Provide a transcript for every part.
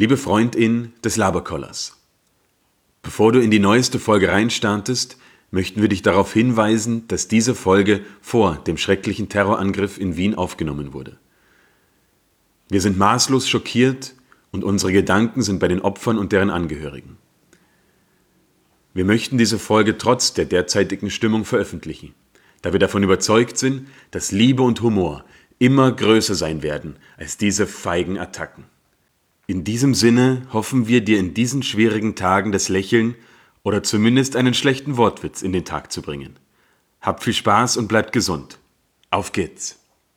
Liebe Freundin des Laberkollers, bevor du in die neueste Folge reinstartest, möchten wir dich darauf hinweisen, dass diese Folge vor dem schrecklichen Terrorangriff in Wien aufgenommen wurde. Wir sind maßlos schockiert und unsere Gedanken sind bei den Opfern und deren Angehörigen. Wir möchten diese Folge trotz der derzeitigen Stimmung veröffentlichen, da wir davon überzeugt sind, dass Liebe und Humor immer größer sein werden als diese feigen Attacken. In diesem Sinne hoffen wir, dir in diesen schwierigen Tagen das Lächeln oder zumindest einen schlechten Wortwitz in den Tag zu bringen. Habt viel Spaß und bleibt gesund. Auf geht's!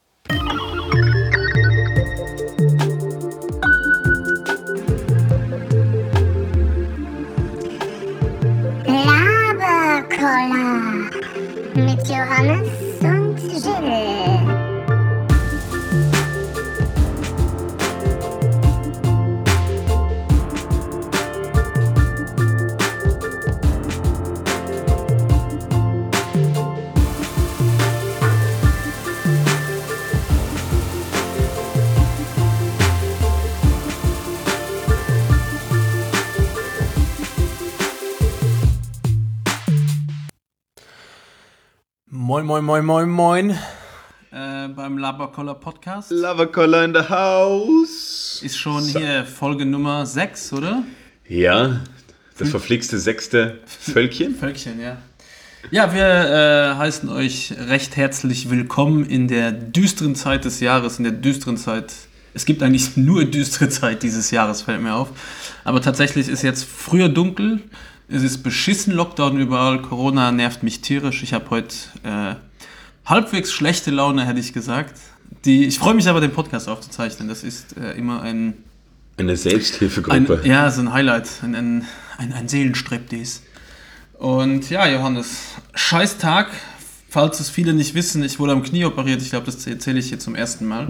Laberkoller mit Johannes und Jill. Moin, moin, moin, moin, moin. Beim Laberkoller Podcast. Laberkoller in the house. Ist schon hier Folge Nummer 6, oder? Ja, das verflixte 6. Völkchen. Völkchen, ja. Ja, wir heißen euch recht herzlich willkommen in der düsteren Zeit des Jahres, in der düsteren Zeit. Es gibt eigentlich nur düstere Zeit dieses Jahres, fällt mir auf. Aber tatsächlich ist jetzt früher dunkel. Es ist beschissen, Lockdown überall, Corona nervt mich tierisch. Ich habe heute halbwegs schlechte Laune, hätte ich gesagt. Ich freue mich aber, den Podcast aufzuzeichnen. Das ist immer eine Selbsthilfegruppe. So ein Highlight, ein Seelenstriptease. Und ja, Johannes, scheiß Tag. Falls es viele nicht wissen, ich wurde am Knie operiert. Ich glaube, das erzähle ich hier zum ersten Mal.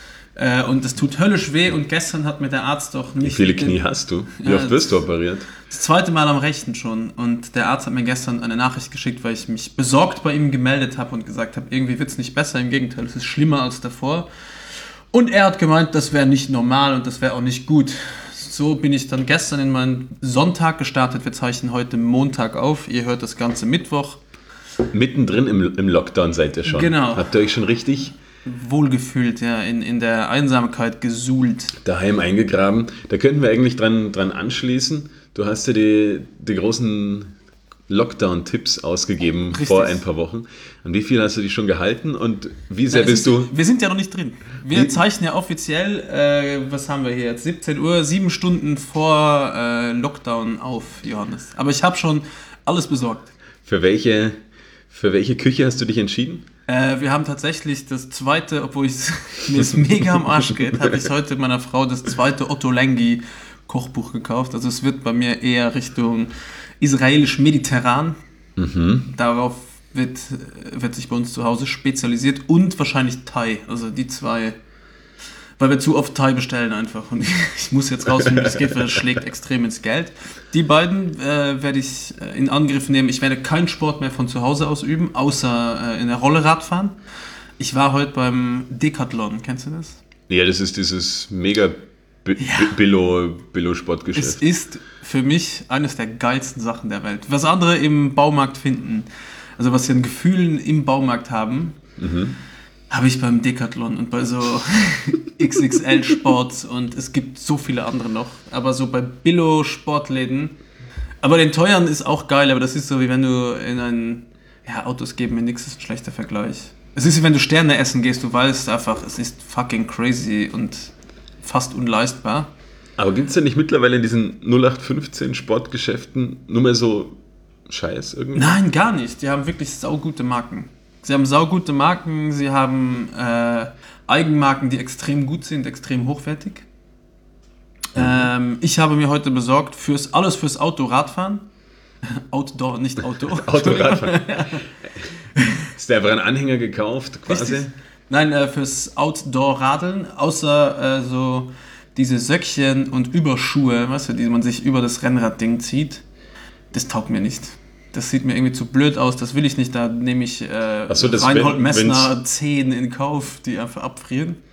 Und es tut höllisch weh und gestern hat mir der Arzt doch nicht... Wie viele Knie hast du? Wie oft wirst du operiert? Das 2. Mal am rechten schon. Und der Arzt hat mir gestern eine Nachricht geschickt, weil ich mich besorgt bei ihm gemeldet habe und gesagt habe, irgendwie wird es nicht besser, im Gegenteil, es ist schlimmer als davor. Und er hat gemeint, das wäre nicht normal und das wäre auch nicht gut. So bin ich dann gestern in meinen Sonntag gestartet. Wir zeichnen heute Montag auf. Ihr hört das Ganze Mittwoch. Mittendrin im Lockdown seid ihr schon. Genau. Habt ihr euch schon richtig... wohlgefühlt, ja, in der Einsamkeit gesuhlt. Daheim eingegraben. Da könnten wir eigentlich dran anschließen. Du hast ja die großen Lockdown-Tipps ausgegeben. Richtig. Vor ein paar Wochen. An wie viel hast du die schon gehalten und wie sehr bist du... Wir sind ja noch nicht drin. Wir zeichnen ja offiziell, was haben wir hier jetzt, 17 Uhr, 7 Stunden vor Lockdown auf, Johannes. Aber ich habe schon alles besorgt. Für welche Küche hast du dich entschieden? Wir haben tatsächlich das zweite, obwohl mir es mega am Arsch geht, habe ich heute meiner Frau das zweite Otto Lengi Kochbuch gekauft. Also es wird bei mir eher Richtung israelisch-mediterran. Mhm. Darauf wird sich bei uns zu Hause spezialisiert und wahrscheinlich Thai. Also die zwei, weil wir zu oft Thai bestellen einfach. Und ich muss jetzt rausfinden, wie es geht, weil das schlägt extrem ins Geld. Die beiden werde ich in Angriff nehmen. Ich werde keinen Sport mehr von zu Hause aus üben, außer in der Rolle Radfahren. Ich war heute beim Decathlon, kennst du das? Ja, das ist dieses mega Billo-Sportgeschäft. Es ist für mich eines der geilsten Sachen der Welt. Was andere im Baumarkt finden, also was sie an Gefühlen im Baumarkt haben, habe ich beim Decathlon und bei so XXL-Sports und es gibt so viele andere noch. Aber so bei Billo-Sportläden, aber den teuren ist auch geil, aber das ist so wie wenn du in ein... Ja, Autos geben mir nichts, ist ein schlechter Vergleich. Es ist wie wenn du Sterne essen gehst, du weißt einfach, es ist fucking crazy und fast unleistbar. Aber gibt es denn nicht mittlerweile in diesen 0815 Sportgeschäften nur mehr so Scheiß irgendwie? Nein, gar nicht. Die haben wirklich saugute Marken. Sie haben saugute Marken, sie haben Eigenmarken, die extrem gut sind, extrem hochwertig. Ich habe mir heute besorgt, alles fürs Autoradfahren. Outdoor, nicht Auto. Autoradfahren. Ist der einfach ein Anhänger gekauft, quasi? Richtig. Nein, fürs Outdoor-Radeln, außer so diese Söckchen und Überschuhe, weißt du, die man sich über das Rennradding zieht, das taugt mir nicht. Das sieht mir irgendwie zu blöd aus, das will ich nicht, da nehme ich Reinhold Messner 10 in Kauf, die einfach abfrieren.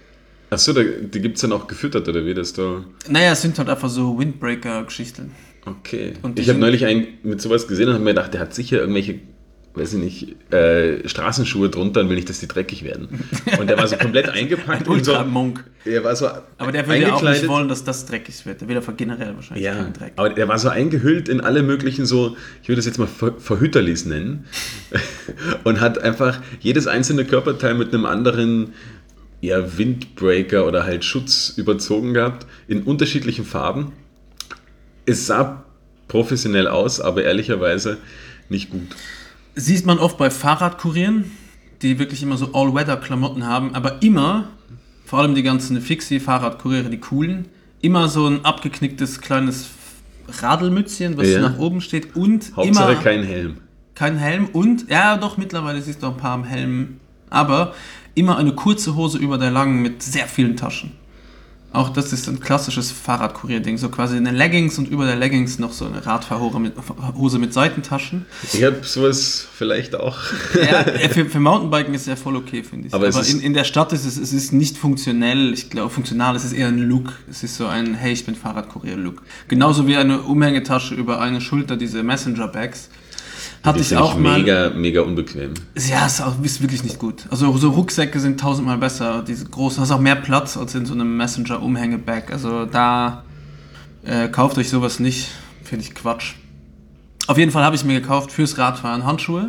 Achso, die gibt es dann auch gefüttert, oder wie das da? Naja, es sind halt einfach so Windbreaker-Geschichten. Okay. Und Ich habe neulich einen mit sowas gesehen und habe mir gedacht, der hat sicher irgendwelche, weiß ich nicht, Straßenschuhe drunter und will nicht, dass die dreckig werden. Und der war so komplett eingepackt. Ultramonk. Er war so Aber der würde ja auch nicht wollen, dass das dreckig wird. Der will einfach generell wahrscheinlich keinen Dreck. Aber der war so eingehüllt in alle möglichen so, ich würde das jetzt mal Verhüterlis nennen, und hat einfach jedes einzelne Körperteil mit einem anderen Windbreaker oder halt Schutz überzogen gehabt, in unterschiedlichen Farben. Es sah professionell aus, aber ehrlicherweise nicht gut. Sieht man oft bei Fahrradkurieren, die wirklich immer so All-Weather-Klamotten haben, aber immer, vor allem die ganzen Fixie-Fahrradkuriere, die coolen, immer so ein abgeknicktes kleines Radelmützchen, was nach oben steht und Hauptsache immer kein Helm. Kein Helm und, ja doch, mittlerweile siehst du auch ein paar am Helm, aber immer eine kurze Hose über der langen mit sehr vielen Taschen. Auch das ist ein klassisches Fahrradkurier-Ding, so quasi eine Leggings und über der Leggings noch so eine Radfahrhose mit Seitentaschen. Ich habe sowas vielleicht auch. Ja, für Mountainbiken ist ja voll okay, finde ich. Aber in der Stadt ist es ist nicht funktionell. Ich glaube, funktional ist es eher ein Look. Es ist so ein, hey, ich bin Fahrradkurier-Look. Genauso wie eine Umhängetasche über eine Schulter, diese Messenger-Bags. Hatte ich auch mal. Mega unbequem. Ja, ist wirklich nicht gut. Also so Rucksäcke sind 1000-mal besser. Diese großen, hast auch mehr Platz als in so einem Messenger-Umhängebag. Also da kauft euch sowas nicht. Finde ich Quatsch. Auf jeden Fall habe ich mir gekauft fürs Radfahren Handschuhe.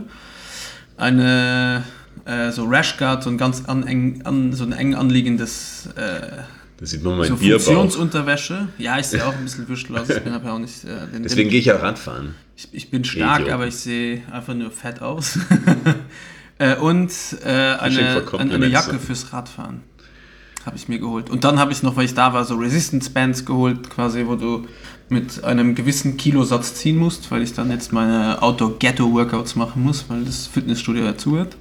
Eine so Rashguard, so ein ganz so ein eng anliegendes das sieht man mal so in Bierbauch. Funktionsunterwäsche. Ja, ich sehe auch ein bisschen Würstel aus. Ich bin aber auch nicht... Deswegen gehe ich ja Radfahren. Ich bin stark, Idiot. aber ich sehe einfach nur fett aus. Und eine Jacke fürs Radfahren habe ich mir geholt. Und dann habe ich noch, weil ich da war, so Resistance Bands geholt, quasi, wo du mit einem gewissen Kilosatz ziehen musst, weil ich dann jetzt meine Outdoor-Ghetto-Workouts machen muss, weil das Fitnessstudio dazu hat.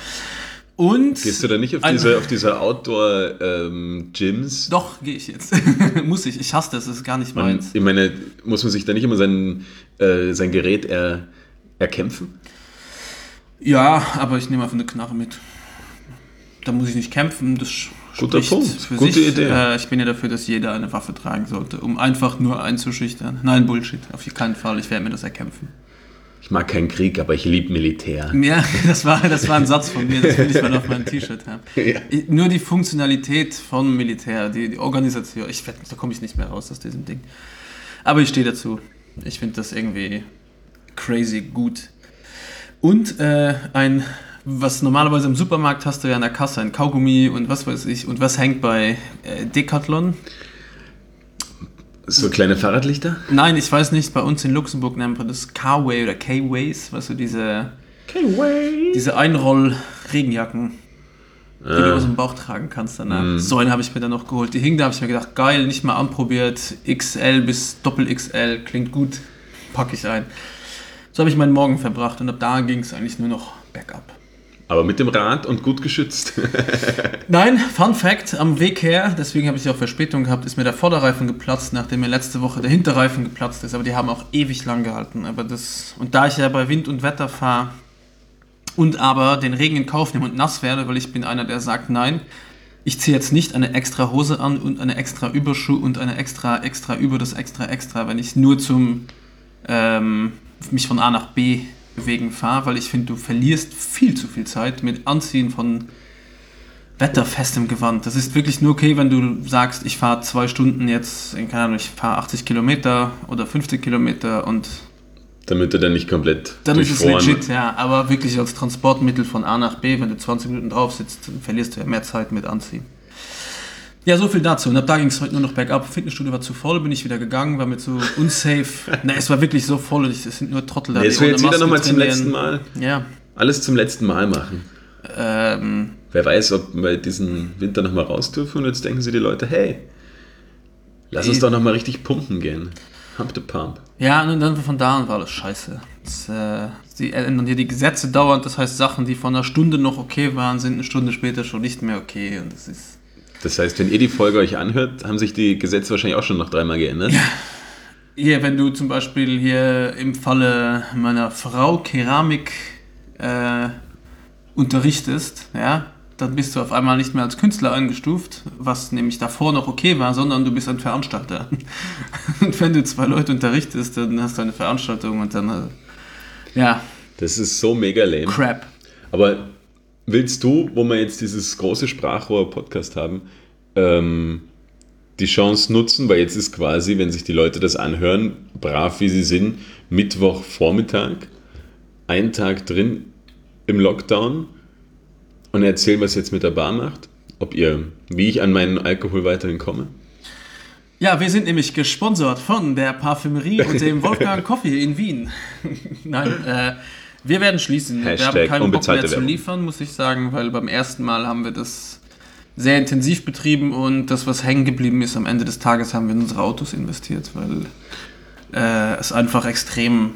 Und gehst du da nicht auf diese Outdoor-Gyms? Doch, gehe ich jetzt. Muss ich. Ich hasse das, das ist gar nicht meins. Ich meine, muss man sich da nicht immer sein Gerät erkämpfen? Ja, aber ich nehme einfach eine Knarre mit. Da muss ich nicht kämpfen, das Guter spricht Punkt, für gute sich. Idee. Ich bin ja dafür, dass jeder eine Waffe tragen sollte, um einfach nur einzuschüchtern. Nein, Bullshit, auf keinen Fall, ich werde mir das erkämpfen. Ich mag keinen Krieg, aber ich liebe Militär. Ja, das war ein Satz von mir, das will ich mal auf meinem T-Shirt haben. Ja. Nur die Funktionalität von Militär, die Organisation, da komme ich nicht mehr raus aus diesem Ding. Aber ich stehe dazu. Ich finde das irgendwie crazy gut. Und was normalerweise im Supermarkt hast du ja an der Kasse, ein Kaugummi und was weiß ich. Und was hängt bei Decathlon? So kleine Fahrradlichter? Nein, ich weiß nicht, bei uns in Luxemburg nennt man das Carway oder K-Ways, weißt du, diese Einroll-Regenjacken, die du aus dem Bauch tragen kannst danach. So einen habe ich mir dann noch geholt. Die hing, da habe ich mir gedacht, geil, nicht mal anprobiert, XL bis Doppel-XL, klingt gut, packe ich ein. So habe ich meinen Morgen verbracht und ab da ging es eigentlich nur noch bergab. Aber mit dem Rad und gut geschützt. Nein, Fun Fact, am Weg her, deswegen habe ich auch Verspätung gehabt, ist mir der Vorderreifen geplatzt, nachdem mir letzte Woche der Hinterreifen geplatzt ist. Aber die haben auch ewig lang gehalten. Und da ich ja bei Wind und Wetter fahre und aber den Regen in Kauf nehme und nass werde, weil ich bin einer, der sagt, nein, ich ziehe jetzt nicht eine extra Hose an und eine extra Überschuh und eine extra über das extra, wenn ich nur zum mich von A nach B bewegen fahre, weil ich finde, du verlierst viel zu viel Zeit mit Anziehen von wetterfestem Gewand. Das ist wirklich nur okay, wenn du sagst, ich fahre 2 Stunden jetzt, keine Ahnung, ich fahre 80 Kilometer oder 50 Kilometer und damit du dann nicht komplett dann ist es durchfroren. legit, ja, aber wirklich als Transportmittel von A nach B, wenn du 20 Minuten drauf sitzt, dann verlierst du ja mehr Zeit mit Anziehen. Ja, so viel dazu. Und ab da ging es heute nur noch bergab. Fitnessstudio war zu voll, bin ich wieder gegangen, war mit so unsafe. Es war wirklich so voll, es sind nur Trottel da. Jetzt will jetzt wieder nochmal zum letzten Mal. Ja. Alles zum letzten Mal machen. Wer weiß, ob wir diesen Winter nochmal raus dürfen und jetzt denken sich die Leute, hey, lass uns doch nochmal richtig pumpen gehen. Hump the Pump. Ja, und dann von da an war alles scheiße. Sie ändern hier die Gesetze dauernd, das heißt, Sachen, die vor einer Stunde noch okay waren, sind eine Stunde später schon nicht mehr okay. Und das heißt, wenn ihr die Folge euch anhört, haben sich die Gesetze wahrscheinlich auch schon noch 3-mal geändert. Ja. Hier, wenn du zum Beispiel hier im Falle meiner Frau Keramik unterrichtest, ja, dann bist du auf einmal nicht mehr als Künstler eingestuft, was nämlich davor noch okay war, sondern du bist ein Veranstalter. Und wenn du 2 Leute unterrichtest, dann hast du eine Veranstaltung und dann, ja. Das ist so mega lame. Crap. Aber willst du, wo wir jetzt dieses große Sprachrohr-Podcast haben, die Chance nutzen, weil jetzt ist quasi, wenn sich die Leute das anhören, brav wie sie sind, Mittwochvormittag, ein Tag drin im Lockdown und erzählen, was ihr jetzt mit der Bar macht, wie ich an meinen Alkohol weiterhin komme? Ja, wir sind nämlich gesponsert von der Parfümerie und dem Wolfgang Coffee in Wien. Nein, wir werden schließen. Wir haben keinen Bock mehr zu liefern, muss ich sagen, weil beim ersten Mal haben wir das sehr intensiv betrieben und das, was hängen geblieben ist, am Ende des Tages haben wir in unsere Autos investiert, weil es einfach extrem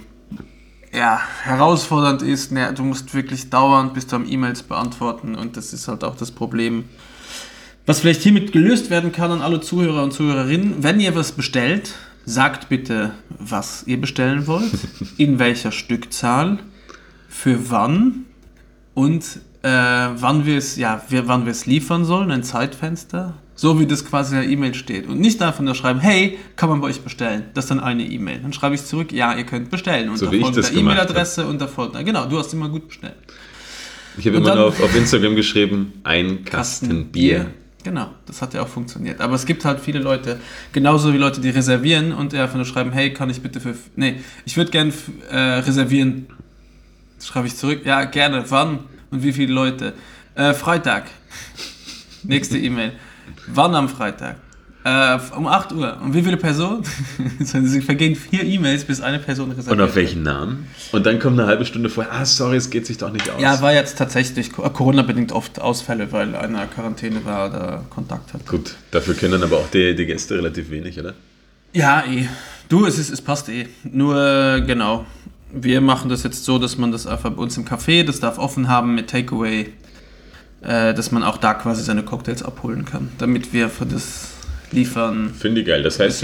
herausfordernd ist. Du musst wirklich dauernd bis am E-Mails beantworten und das ist halt auch das Problem, was vielleicht hiermit gelöst werden kann an alle Zuhörer und Zuhörerinnen. Wenn ihr was bestellt, sagt bitte, was ihr bestellen wollt, in welcher Stückzahl, für wann und wann wir es liefern sollen, ein Zeitfenster, so wie das quasi in der E-Mail steht. Und nicht einfach nur schreiben, hey, kann man bei euch bestellen? Das ist dann eine E-Mail. Dann schreibe ich zurück, ja, ihr könnt bestellen. Und so wie ich das E-Mail-Adresse und davor. Genau, du hast immer gut bestellt. Ich habe immer noch auf Instagram geschrieben, ein Kasten Bier. Genau, das hat ja auch funktioniert. Aber es gibt halt viele Leute, genauso wie Leute, die reservieren und einfach nur schreiben, hey, kann ich bitte ich würde gerne reservieren. Schreibe ich zurück, ja, gerne, wann und wie viele Leute? Freitag. Nächste E-Mail. Wann am Freitag? Um 8 Uhr. Und wie viele Personen? Sie vergehen 4 E-Mails, bis eine Person reserviert. Und auf welchen Namen? Und dann kommt eine halbe Stunde vorher, sorry, es geht sich doch nicht aus. Ja, war jetzt tatsächlich Corona-bedingt oft Ausfälle, weil einer Quarantäne war oder Kontakt hat. Gut, dafür können dann aber auch die Gäste relativ wenig, oder? Ja, Du, es passt Nur, genau. Wir machen das jetzt so, dass man das einfach bei uns im Café, das darf offen haben mit Takeaway, dass man auch da quasi seine Cocktails abholen kann, damit wir für das liefern. Finde ich geil. Das heißt,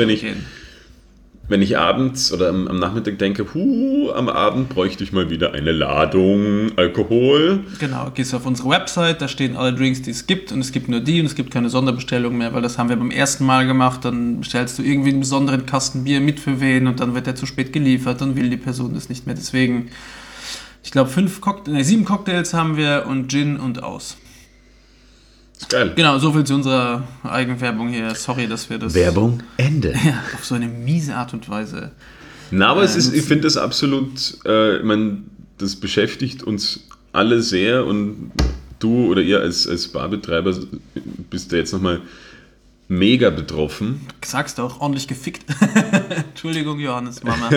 wenn ich abends oder am Nachmittag denke, am Abend bräuchte ich mal wieder eine Ladung Alkohol. Genau, gehst auf unsere Website, da stehen alle Drinks, die es gibt und es gibt nur die und es gibt keine Sonderbestellung mehr, weil das haben wir beim ersten Mal gemacht, dann bestellst du irgendwie einen besonderen Kasten Bier mit für wen und dann wird der zu spät geliefert, dann will die Person das nicht mehr. Deswegen, ich glaube 7 Cocktails haben wir und Gin und aus. Ist geil. Genau, so viel zu unserer Eigenwerbung hier. Sorry, dass wir das... Werbung, Ende. Ja, auf so eine miese Art und Weise. Na, aber ich finde das absolut, das beschäftigt uns alle sehr und du oder ihr als Barbetreiber bist da jetzt nochmal mega betroffen. Du sagst auch ordentlich gefickt. Entschuldigung, Johannes, Mama.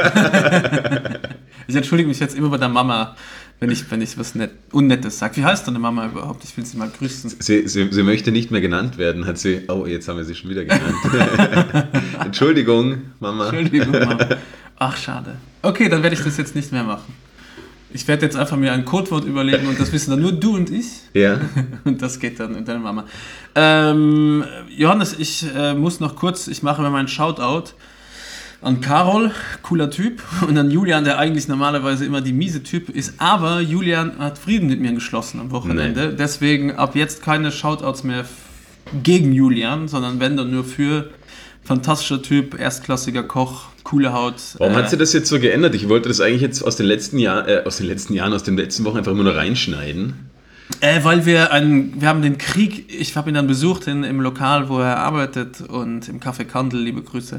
Ich entschuldige mich jetzt immer bei der Mama, wenn ich was Unnettes sage. Wie heißt deine Mama überhaupt? Ich will sie mal grüßen. Sie möchte nicht mehr genannt werden, hat sie... Oh, jetzt haben wir sie schon wieder genannt. Entschuldigung, Mama. Entschuldigung, Mama. Ach, schade. Okay, dann werde ich das jetzt nicht mehr machen. Ich werde jetzt einfach mir ein Codewort überlegen und das wissen dann nur du und ich. Ja. Und das geht dann in deine Mama. Johannes, ich muss noch kurz, ich mache mir meinen Shoutout an Karol, cooler Typ, und an Julian, der eigentlich normalerweise immer die miese Typ ist, aber Julian hat Frieden mit mir geschlossen am Wochenende. Nee. Deswegen ab jetzt keine Shoutouts mehr gegen Julian, sondern wenn dann nur für fantastischer Typ, erstklassiger Koch, coole Haut. Warum hat sich das jetzt so geändert? Ich wollte das eigentlich jetzt aus den letzten Wochen einfach nur noch reinschneiden. Weil wir haben den Krieg, ich habe ihn dann besucht im Lokal, wo er arbeitet und im Café Kandel, liebe Grüße.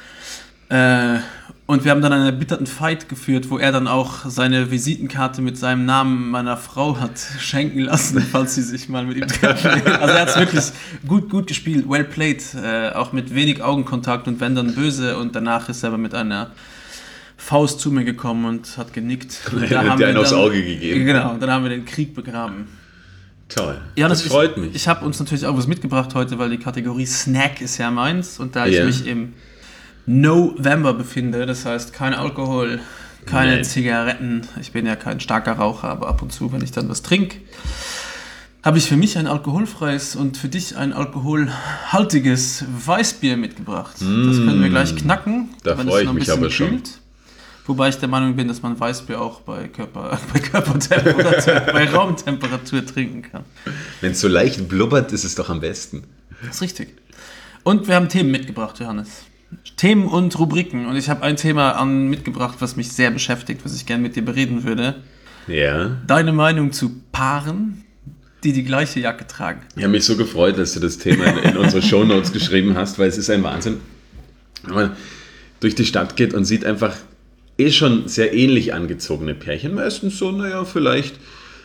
Und wir haben dann einen erbitterten Fight geführt, wo er dann auch seine Visitenkarte mit seinem Namen meiner Frau hat schenken lassen, falls sie sich mal mit ihm treffen. Also er hat es wirklich gut gespielt, well played, auch mit wenig Augenkontakt und wenn dann böse und danach ist er aber mit einer Faust zu mir gekommen und hat genickt. Und da haben wir einen aufs Auge gegeben. Genau, und dann haben wir den Krieg begraben. Toll, ja, das freut mich. Ich habe uns natürlich auch was mitgebracht heute, weil die Kategorie Snack ist ja meins und da ich mich im November befinde, das heißt kein Alkohol, keine Zigaretten. Ich bin ja kein starker Raucher, aber ab und zu, wenn ich dann was trinke, habe ich für mich ein alkoholfreies und für dich ein alkoholhaltiges Weißbier mitgebracht. Das können wir gleich knacken. Da freue ich mich aber schon. Wobei ich der Meinung bin, dass man Weißbier auch bei Körpertemperatur, bei Raumtemperatur trinken kann. Wenn es so leicht blubbert, ist es doch am besten. Das ist richtig. Und wir haben Themen mitgebracht, Johannes. Themen und Rubriken. Und ich habe ein Thema mitgebracht, was mich sehr beschäftigt, was ich gerne mit dir bereden würde. Ja. Deine Meinung zu Paaren, die die gleiche Jacke tragen. Ich habe mich so gefreut, dass du das Thema in unsere Shownotes geschrieben hast, weil es ist ein Wahnsinn, wenn man durch die Stadt geht und sieht einfach schon sehr ähnlich angezogene Pärchen. Meistens so, vielleicht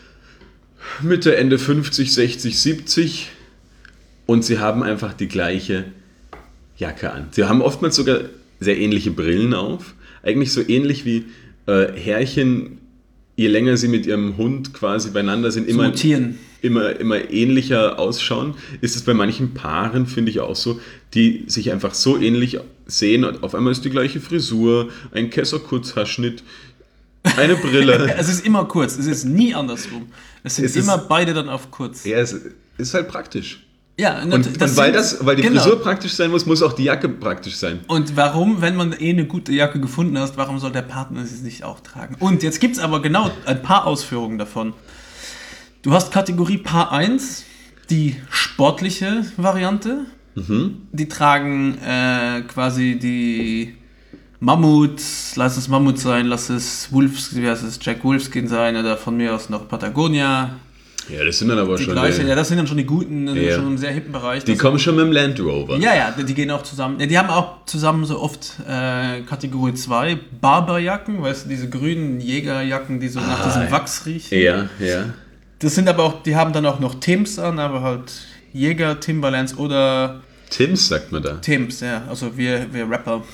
Mitte, Ende 50, 60, 70 und sie haben einfach die gleiche Jacke an. Sie haben oftmals sogar sehr ähnliche Brillen auf. Eigentlich so ähnlich wie Herrchen, je länger sie mit ihrem Hund quasi beieinander sind, immer ähnlicher ausschauen. Ist es bei manchen Paaren, finde ich auch so, die sich einfach so ähnlich sehen und auf einmal ist die gleiche Frisur, ein Kessel-Kurzhaarschnitt, eine Brille. Es ist immer kurz, es ist nie andersrum. Es sind immer beide dann auf kurz. Ja, es ist halt praktisch. Ja, und weil die Frisur praktisch sein muss auch die Jacke praktisch sein. Und warum, wenn man eine gute Jacke gefunden hat, warum soll der Partner sie nicht auch tragen? Und jetzt gibt es aber genau ein paar Ausführungen davon. Du hast Kategorie Paar 1, die sportliche Variante. Die tragen quasi die Mammuts, lass es Mammut sein, lass es Jack Wolfskin sein oder von mir aus noch Patagonia. Ja, das sind dann aber schon das sind dann schon die guten, schon im sehr hippen Bereich. Die kommen schon mit dem Land Rover. Ja, die gehen auch zusammen. Ja, die haben auch zusammen so oft Kategorie 2 Barberjacken, weißt du, diese grünen Jägerjacken, die so nach diesem Wachs riechen. Ja. Das sind aber auch, die haben dann auch noch Tims an, aber halt Jäger, Timberlands oder... Tims sagt man da. Tims, ja. Also wir Rapper.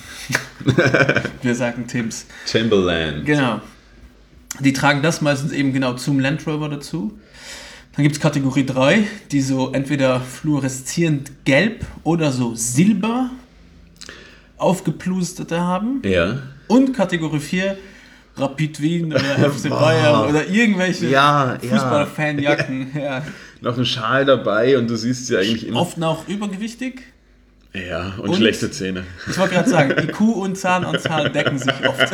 Wir sagen Tims. Timberland. Genau. Die tragen das meistens eben genau zum Land Rover dazu. Dann gibt es Kategorie 3, die so entweder fluoreszierend gelb oder so silber aufgeplusterte haben. Ja. Und Kategorie 4, Rapid Wien oder FC Bayern oder irgendwelche Fußballfanjacken. Ja. Noch ein Schal dabei und du siehst sie eigentlich immer. Oft auch übergewichtig. Ja, und schlechte Zähne. Ich wollte gerade sagen, IQ und Zahnanzahl decken sich oft.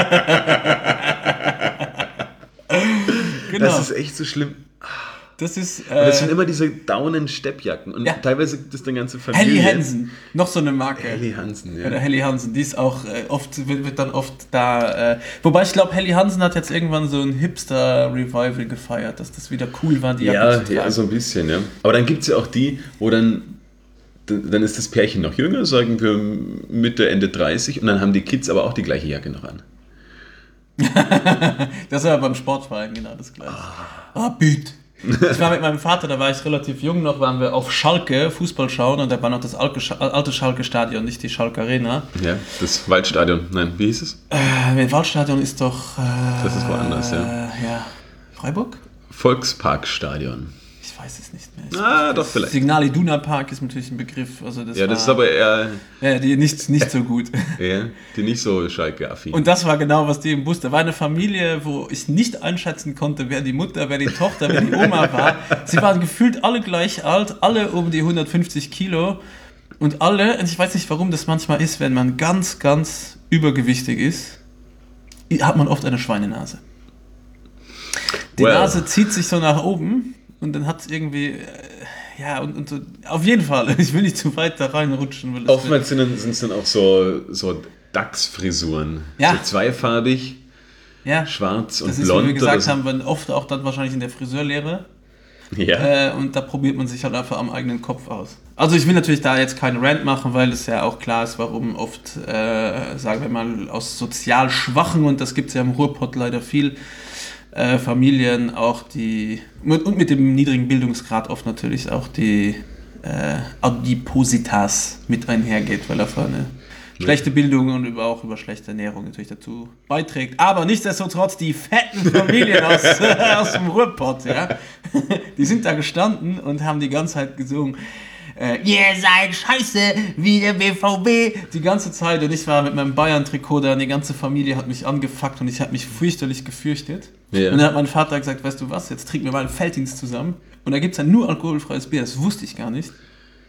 Genau. Das ist echt so schlimm. Das ist, das sind immer diese Daunen-Steppjacken und teilweise gibt es eine ganze Familie. Helly Hansen, noch so eine Marke. Helly Hansen, ja. Oder Helly Hansen, die ist auch wird dann oft da. Wobei ich glaube, Helly Hansen hat jetzt irgendwann so ein Hipster-Revival gefeiert, dass das wieder cool war, die Jacke zu tragen. Ja, so ein bisschen, ja. Aber dann gibt es ja auch die, wo dann ist das Pärchen noch jünger, sagen wir Mitte, Ende 30 und dann haben die Kids aber auch die gleiche Jacke noch an. Das war beim Sportverein genau das gleiche. Rapid. Ich war mit meinem Vater, da war ich relativ jung noch, waren wir auf Schalke Fußball schauen und da war noch das alte Schalke-Stadion, nicht die Schalke Arena. Ja, das Waldstadion. Nein, wie hieß es? Das Waldstadion ist doch... das ist woanders, ja. Ja. Freiburg? Volksparkstadion. Ich weiß es nicht mehr. Doch vielleicht. Signal Iduna Park ist natürlich ein Begriff. Also das ist aber eher... Ja, die nicht so gut. Ja, die nicht so Schalke-affin. Und das war genau, was die im Bus... Da war eine Familie, wo ich nicht einschätzen konnte, wer die Mutter, wer die Tochter, wer die Oma war. Sie waren gefühlt alle gleich alt, alle um die 150 Kilo. Und ich weiß nicht, warum das manchmal ist, wenn man ganz, ganz übergewichtig ist, hat man oft eine Schweinenase. Die Nase zieht sich so nach oben... Und dann hat es irgendwie, und so, auf jeden Fall, ich will nicht zu weit da reinrutschen. Oftmals sind es dann auch so Dachsfrisuren, so zweifarbig, schwarz und das ist, blond. Wie wir gesagt haben, wenn oft auch dann wahrscheinlich in der Friseurlehre. Ja. Und da probiert man sich halt einfach am eigenen Kopf aus. Also ich will natürlich da jetzt keinen Rant machen, weil es ja auch klar ist, warum oft, sagen wir mal, aus sozial Schwachen, und das gibt es ja im Ruhrpott leider viel, Familien auch und mit dem niedrigen Bildungsgrad oft natürlich auch die Adipositas mit einhergeht, weil einfach eine schlechte Bildung und auch über schlechte Ernährung natürlich dazu beiträgt. Aber nichtsdestotrotz die fetten Familien aus dem Ruhrpott, die sind da gestanden und haben die ganze Zeit gesungen, ihr seid scheiße wie der BVB. Die ganze Zeit, und ich war mit meinem Bayern-Trikot da und die ganze Familie hat mich angefuckt und ich habe mich fürchterlich gefürchtet. Ja. Und dann hat mein Vater gesagt, weißt du was, jetzt trinken wir mal einen Felddienst zusammen. Und da gibt es ja nur alkoholfreies Bier, das wusste ich gar nicht.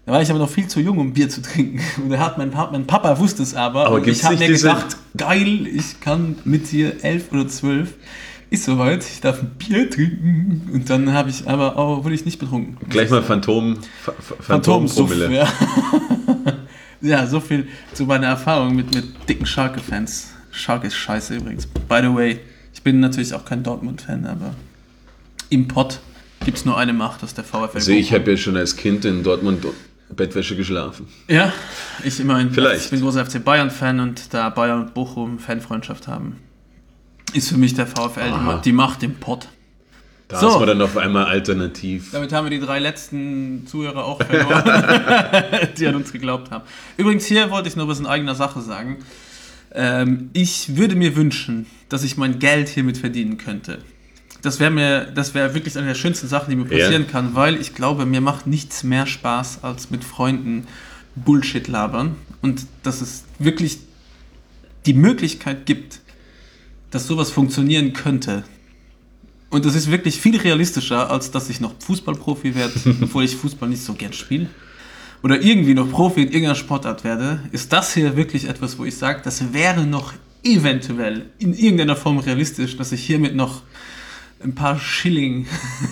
Da war ich aber noch viel zu jung, um Bier zu trinken. Und mein Papa wusste es aber. Und gibt's ich habe nicht mir gedacht, geil, ich kann mit dir 11 oder 12, ist soweit, ich darf ein Bier trinken. Und dann habe ich wurde ich nicht betrunken. Gleich mal Phantomsuff, ja. Ja, so viel zu meiner Erfahrung mit dicken Schalke-Fans. Schalke ist scheiße übrigens. By the way, ich bin natürlich auch kein Dortmund-Fan, aber im Pott gibt es nur eine Macht, das ist der VfL. Also ich habe ja schon als Kind in Dortmund Bettwäsche geschlafen. Ja, ich immerhin. Vielleicht. Ich bin großer FC Bayern-Fan und da Bayern und Bochum Fanfreundschaft haben, ist für mich der VfL die Macht im Pott. Da ist man dann auf einmal alternativ. Damit haben wir die 3 letzten Zuhörer auch verloren, die an uns geglaubt haben. Übrigens, hier wollte ich noch was in eigener Sache sagen. Ich würde mir wünschen, dass ich mein Geld hiermit verdienen könnte. Das wäre wirklich eine der schönsten Sachen, die mir passieren kann, weil ich glaube, mir macht nichts mehr Spaß, als mit Freunden Bullshit labern. Und dass es wirklich die Möglichkeit gibt, dass sowas funktionieren könnte. Und das ist wirklich viel realistischer, als dass ich noch Fußballprofi werde, obwohl ich Fußball nicht so gern spiele. Oder irgendwie noch Profi in irgendeiner Sportart werde. Ist das hier wirklich etwas, wo ich sage, das wäre noch eventuell in irgendeiner Form realistisch, dass ich hiermit noch ein paar Schilling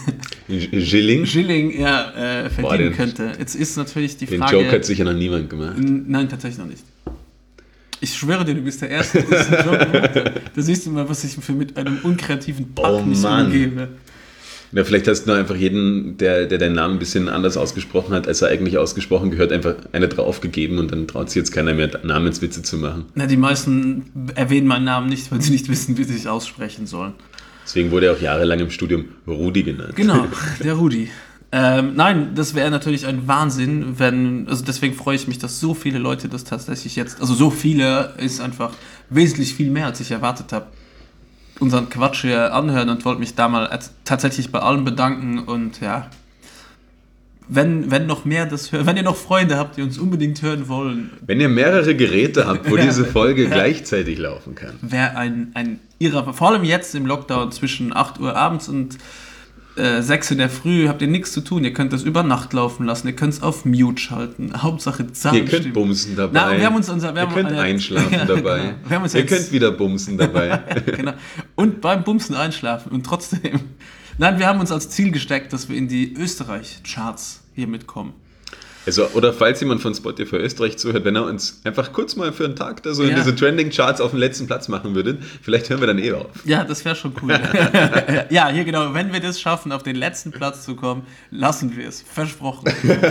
verdienen könnte. Jetzt ist natürlich die Frage... Den Joke hat sicher noch niemand gemacht. Nein, tatsächlich noch nicht. Ich schwöre dir, du bist der Erste, der diesen Joke gemacht hat. Da siehst du mal, was ich mit einem unkreativen Pack nicht umgebe. Ja, vielleicht hast du nur einfach jeden, der deinen Namen ein bisschen anders ausgesprochen hat, als er eigentlich ausgesprochen gehört, einfach eine draufgegeben und dann traut sich jetzt keiner mehr, Namenswitze zu machen. Na, die meisten erwähnen meinen Namen nicht, weil sie nicht wissen, wie sie sich aussprechen sollen. Deswegen wurde er auch jahrelang im Studium Rudi genannt. Genau, der Rudi. Nein, das wäre natürlich ein Wahnsinn, also deswegen freue ich mich, dass so viele Leute das tatsächlich jetzt, also so viele ist einfach wesentlich viel mehr, als ich erwartet habe, unseren Quatsch hier anhören und wollte mich da mal tatsächlich bei allen bedanken und ja, wenn noch mehr das hören, wenn ihr noch Freunde habt, die uns unbedingt hören wollen. Wenn ihr mehrere Geräte habt, wo diese Folge gleichzeitig laufen kann. Wäre ein irrer, vor allem jetzt im Lockdown zwischen 8 Uhr abends und 6 in der Früh habt ihr nichts zu tun. Ihr könnt das über Nacht laufen lassen. Ihr könnt es auf Mute schalten. Hauptsache Zahlen. Ihr könnt bumsen dabei. Ihr könnt einschlafen dabei. Genau. Ihr könnt wieder bumsen dabei. Genau. Und beim Bumsen einschlafen. Und trotzdem. Nein, wir haben uns als Ziel gesteckt, dass wir in die Österreich-Charts hier mitkommen. Also, oder falls jemand von Spotify Österreich zuhört, wenn er uns einfach kurz mal für einen Tag da so in diese Trending-Charts auf den letzten Platz machen würde, vielleicht hören wir dann auf. Ja, das wäre schon cool. Ja, hier genau, wenn wir das schaffen, auf den letzten Platz zu kommen, lassen wir es. Versprochen.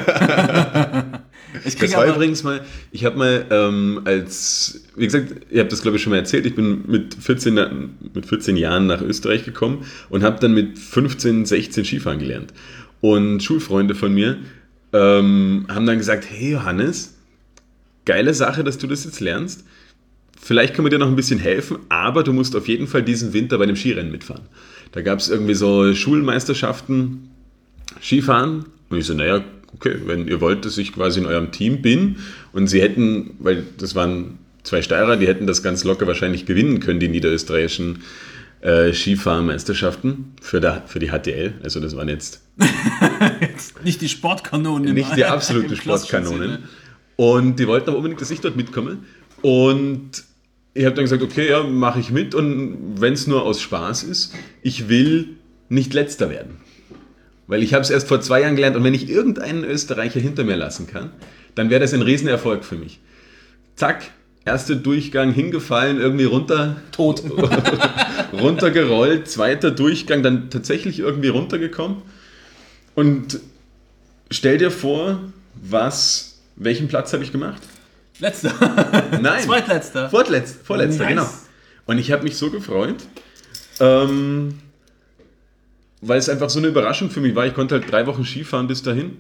Das war übrigens mal, ich habe mal wie gesagt, ihr habt das glaube ich schon mal erzählt, ich bin mit 14 Jahren nach Österreich gekommen und habe dann mit 15, 16 Skifahren gelernt. Und Schulfreunde von mir haben dann gesagt, hey Johannes, geile Sache, dass du das jetzt lernst. Vielleicht können wir dir noch ein bisschen helfen, aber du musst auf jeden Fall diesen Winter bei dem Skirennen mitfahren. Da gab es irgendwie so Schulmeisterschaften, Skifahren. Und ich so, naja, okay, wenn ihr wollt, dass ich quasi in eurem Team bin und sie hätten, weil das waren 2 Steirer, die hätten das ganz locker wahrscheinlich gewinnen können, die niederösterreichischen Skifahrmeisterschaften für die HTL. Also das waren jetzt nicht die Sportkanonen. Nicht die absolute Sportkanonen. Und die wollten aber unbedingt, dass ich dort mitkomme. Und ich habe dann gesagt, okay, ja, mache ich mit. Und wenn es nur aus Spaß ist, ich will nicht Letzter werden. Weil ich habe es erst vor 2 Jahren gelernt. Und wenn ich irgendeinen Österreicher hinter mir lassen kann, dann wäre das ein Riesenerfolg für mich. Zack, erster Durchgang hingefallen, irgendwie tot runtergerollt, zweiter Durchgang, dann tatsächlich irgendwie runtergekommen. Und stell dir vor, welchen Platz habe ich gemacht? Letzter. Nein. Zweitletzter. Vorletzter, nice. Genau. Und ich habe mich so gefreut, weil es einfach so eine Überraschung für mich war. Ich konnte halt 3 Wochen Skifahren bis dahin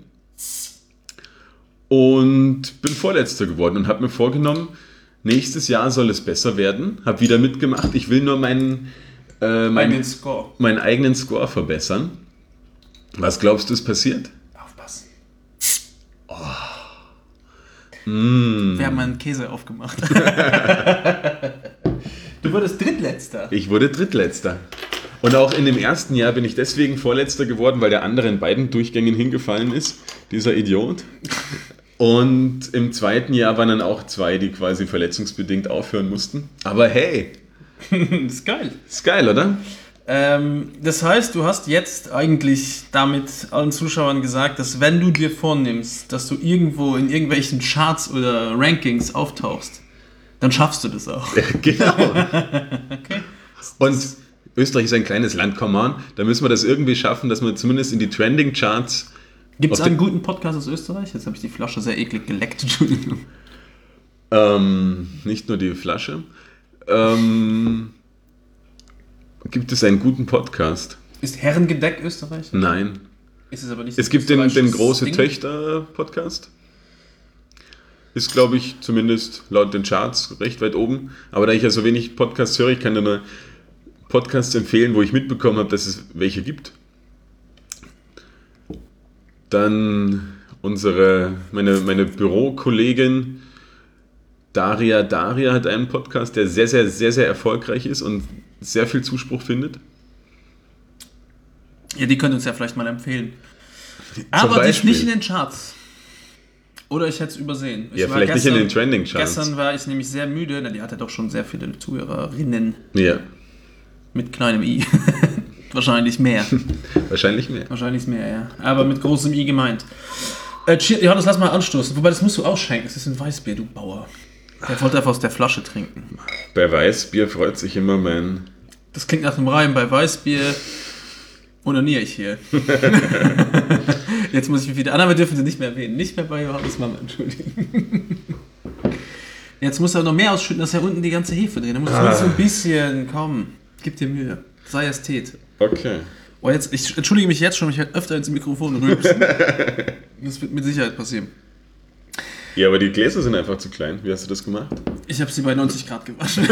und bin Vorletzter geworden und habe mir vorgenommen, nächstes Jahr soll es besser werden. Habe wieder mitgemacht. Ich will nur meinen eigenen Score verbessern. Was glaubst du, ist passiert? Aufpassen. Oh. Wir haben einen Käse aufgemacht. Du wurdest Drittletzter. Ich wurde Drittletzter. Und auch in dem ersten Jahr bin ich deswegen Vorletzter geworden, weil der andere in beiden Durchgängen hingefallen ist. Dieser Idiot. Und im zweiten Jahr waren dann auch 2, die quasi verletzungsbedingt aufhören mussten. Aber hey, ist geil. ist geil, oder? Das heißt, du hast jetzt eigentlich damit allen Zuschauern gesagt, dass wenn du dir vornimmst, dass du irgendwo in irgendwelchen Charts oder Rankings auftauchst, dann schaffst du das auch. Genau. Okay. Und Österreich ist ein kleines Land, come on. Da müssen wir das irgendwie schaffen, dass wir zumindest in die Trending-Charts... Gibt es einen guten Podcast aus Österreich? Jetzt habe ich die Flasche sehr eklig geleckt, Entschuldigung. Nicht nur die Flasche. Gibt es einen guten Podcast? Ist Herrengedeck Österreich? Nein. Ist es aber nicht. Es gibt den Große Töchter-Podcast. Ist, glaube ich, zumindest laut den Charts recht weit oben. Aber da ich ja so wenig Podcasts höre, ich kann dir nur Podcasts empfehlen, wo ich mitbekommen habe, dass es welche gibt. Dann meine Bürokollegin Daria hat einen Podcast, der sehr, sehr, sehr, sehr erfolgreich ist und sehr viel Zuspruch findet. Ja, die können uns ja vielleicht mal empfehlen. Aber die ist nicht in den Charts. Oder ich hätte es übersehen. Ja, vielleicht nicht in den Trending-Charts. Gestern war ich nämlich sehr müde. Na, die hatte doch schon sehr viele Zuhörerinnen. Ja. Mit kleinem I. Wahrscheinlich mehr. Wahrscheinlich mehr, ja. Aber mit großem I gemeint. Johannes, lass mal anstoßen. Wobei, das musst du ausschenken. Das ist ein Weißbier, du Bauer. Der wollte einfach aus der Flasche trinken. Bei Weißbier freut sich immer mein... Das klingt nach einem Reim. Bei Weißbier onaniere ich hier. Jetzt muss ich mich wieder... wir dürfen sie nicht mehr erwähnen. Nicht mehr bei Johannes Mama, entschuldigen. Jetzt muss er noch mehr ausschütten, dass er unten die ganze Hefe drin. Da muss so ein bisschen... Komm, gib dir Mühe. Sei Ästhet. Okay. Oh, ich entschuldige mich jetzt schon, ich werde öfter ins Mikrofon rülpsen. Das wird mit Sicherheit passieren. Ja, aber die Gläser sind einfach zu klein. Wie hast du das gemacht? Ich habe sie bei 90 Grad gewaschen.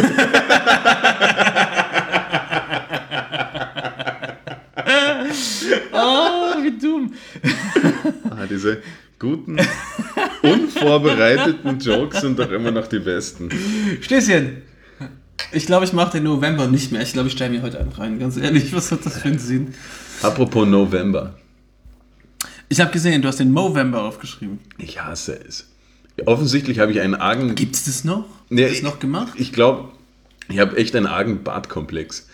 Oh, wie dumm. Diese guten, unvorbereiteten Jokes sind doch immer noch die besten. Stößchen. Ich glaube, ich mache den November nicht mehr. Ich glaube, ich stelle mir heute einen rein. Ganz ehrlich, was hat das für einen Sinn? Apropos November. Ich habe gesehen, du hast den Movember aufgeschrieben. Ich hasse es. Offensichtlich habe ich einen argen... Gibt es das noch? Ja, Ist das noch gemacht? Ich glaube, ich habe echt einen argen Bartkomplex.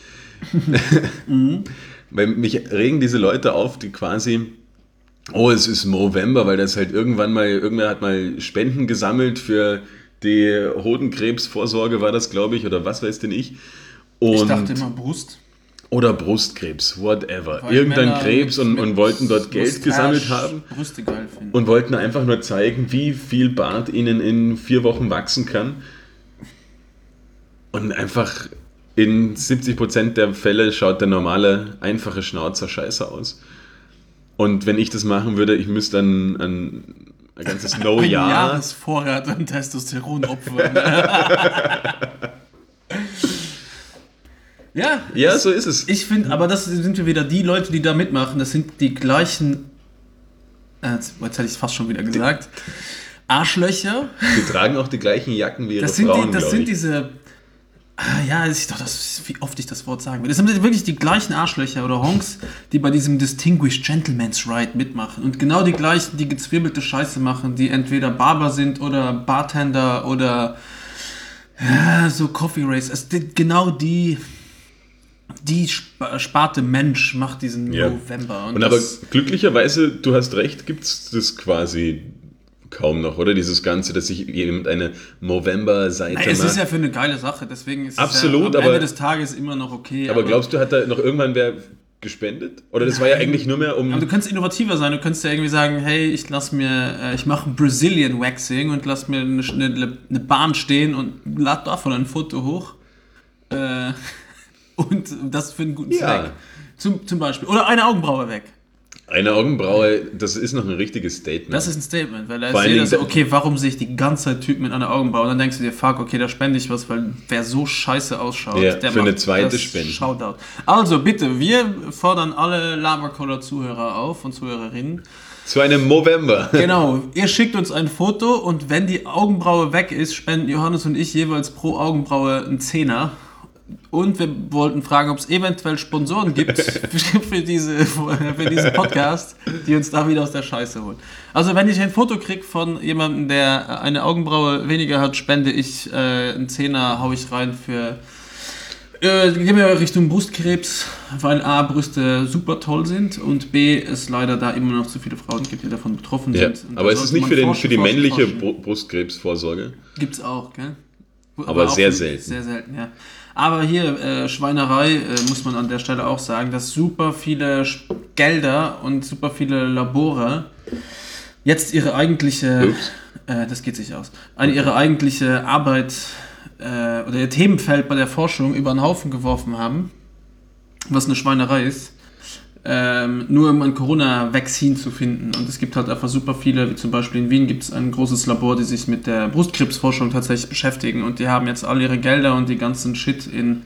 Weil mich regen diese Leute auf, die quasi... Oh, es ist Movember, weil das halt irgendwer hat mal Spenden gesammelt für die Hodenkrebsvorsorge, war das, glaube ich, oder was weiß denn ich. Und ich dachte immer Brust. Oder Brustkrebs, whatever. Irgendein Krebs und wollten dort Geld gesammelt haben. Brüste geil finden. Und wollten einfach nur zeigen, wie viel Bart ihnen in 4 Wochen wachsen kann. Und einfach in 70% der Fälle schaut der normale, einfache Schnauzer scheiße aus. Und wenn ich das machen würde, ich müsste dann ein ganzes No-Jahr... Ein Jahresvorrat an Testosteron opfern. Ja, so ist es. Ich finde, aber das sind ja wieder die Leute, die da mitmachen, das sind die gleichen, jetzt hätte ich es fast schon wieder gesagt, Arschlöcher. Die tragen auch die gleichen Jacken wie ihre Das sind Frauen, das sind diese, wie oft ich das Wort sagen will. Das sind wirklich die gleichen Arschlöcher oder Honks, die bei diesem Distinguished Gentleman's Ride mitmachen. Und genau die gleichen, die gezwirbelte Scheiße machen, die entweder Barber sind oder Bartender oder so Coffee Race. Genau die Sparte Mensch macht diesen November. Und aber glücklicherweise, du hast recht, gibt es das quasi kaum noch, oder? Dieses Ganze, dass sich jemand eine Movember-Seite macht. Es ist ja für eine geile Sache, deswegen ist absolut, es ja am Ende des Tages immer noch okay. Aber glaubst du, hat da noch irgendwann wer gespendet? Oder das war ja eigentlich nur mehr um... Aber du kannst innovativer sein, du kannst ja irgendwie sagen, hey, ich mache ein Brazilian Waxing und lass mir eine Bahn stehen und lad davon ein Foto hoch. Und das für einen guten Zweck. Zum Beispiel. Oder eine Augenbraue weg. Eine Augenbraue, das ist noch ein richtiges Statement. Das ist ein Statement, weil da ist jeder so, okay, warum sehe ich die ganze Zeit Typen mit einer Augenbraue? Und dann denkst du dir, fuck, okay, da spende ich was, weil wer so scheiße ausschaut, der für macht eine zweite das Spende. Shoutout. Also bitte, wir fordern alle Labercoller-Zuhörer auf und Zuhörerinnen. Zu einem Movember. Genau, ihr schickt uns ein Foto und wenn die Augenbraue weg ist, spenden Johannes und ich jeweils pro Augenbraue einen Zehner. Und wir wollten fragen, ob es eventuell Sponsoren gibt für diesen Podcast, die uns da wieder aus der Scheiße holen. Also wenn ich ein Foto kriege von jemandem, der eine Augenbraue weniger hat, spende ich einen Zehner, hau ich rein für... gehen wir Richtung Brustkrebs, weil A, Brüste super toll sind und B, es leider da immer noch zu viele Frauen gibt, die davon betroffen sind. Und aber ist es nicht für die männliche Brustkrebsvorsorge? Gibt's auch, gell? Aber sehr selten. Sehr selten, ja. Aber hier, Schweinerei, muss man an der Stelle auch sagen, dass super viele Gelder und super viele Labore jetzt ihre eigentliche, das geht sich aus, ihre eigentliche Arbeit oder ihr Themenfeld bei der Forschung über den Haufen geworfen haben, was eine Schweinerei ist, nur um ein Corona-Vaccin zu finden. Und es gibt halt einfach super viele, wie zum Beispiel in Wien gibt es ein großes Labor, die sich mit der Brustkrebsforschung tatsächlich beschäftigen und die haben jetzt all ihre Gelder und die ganzen Shit in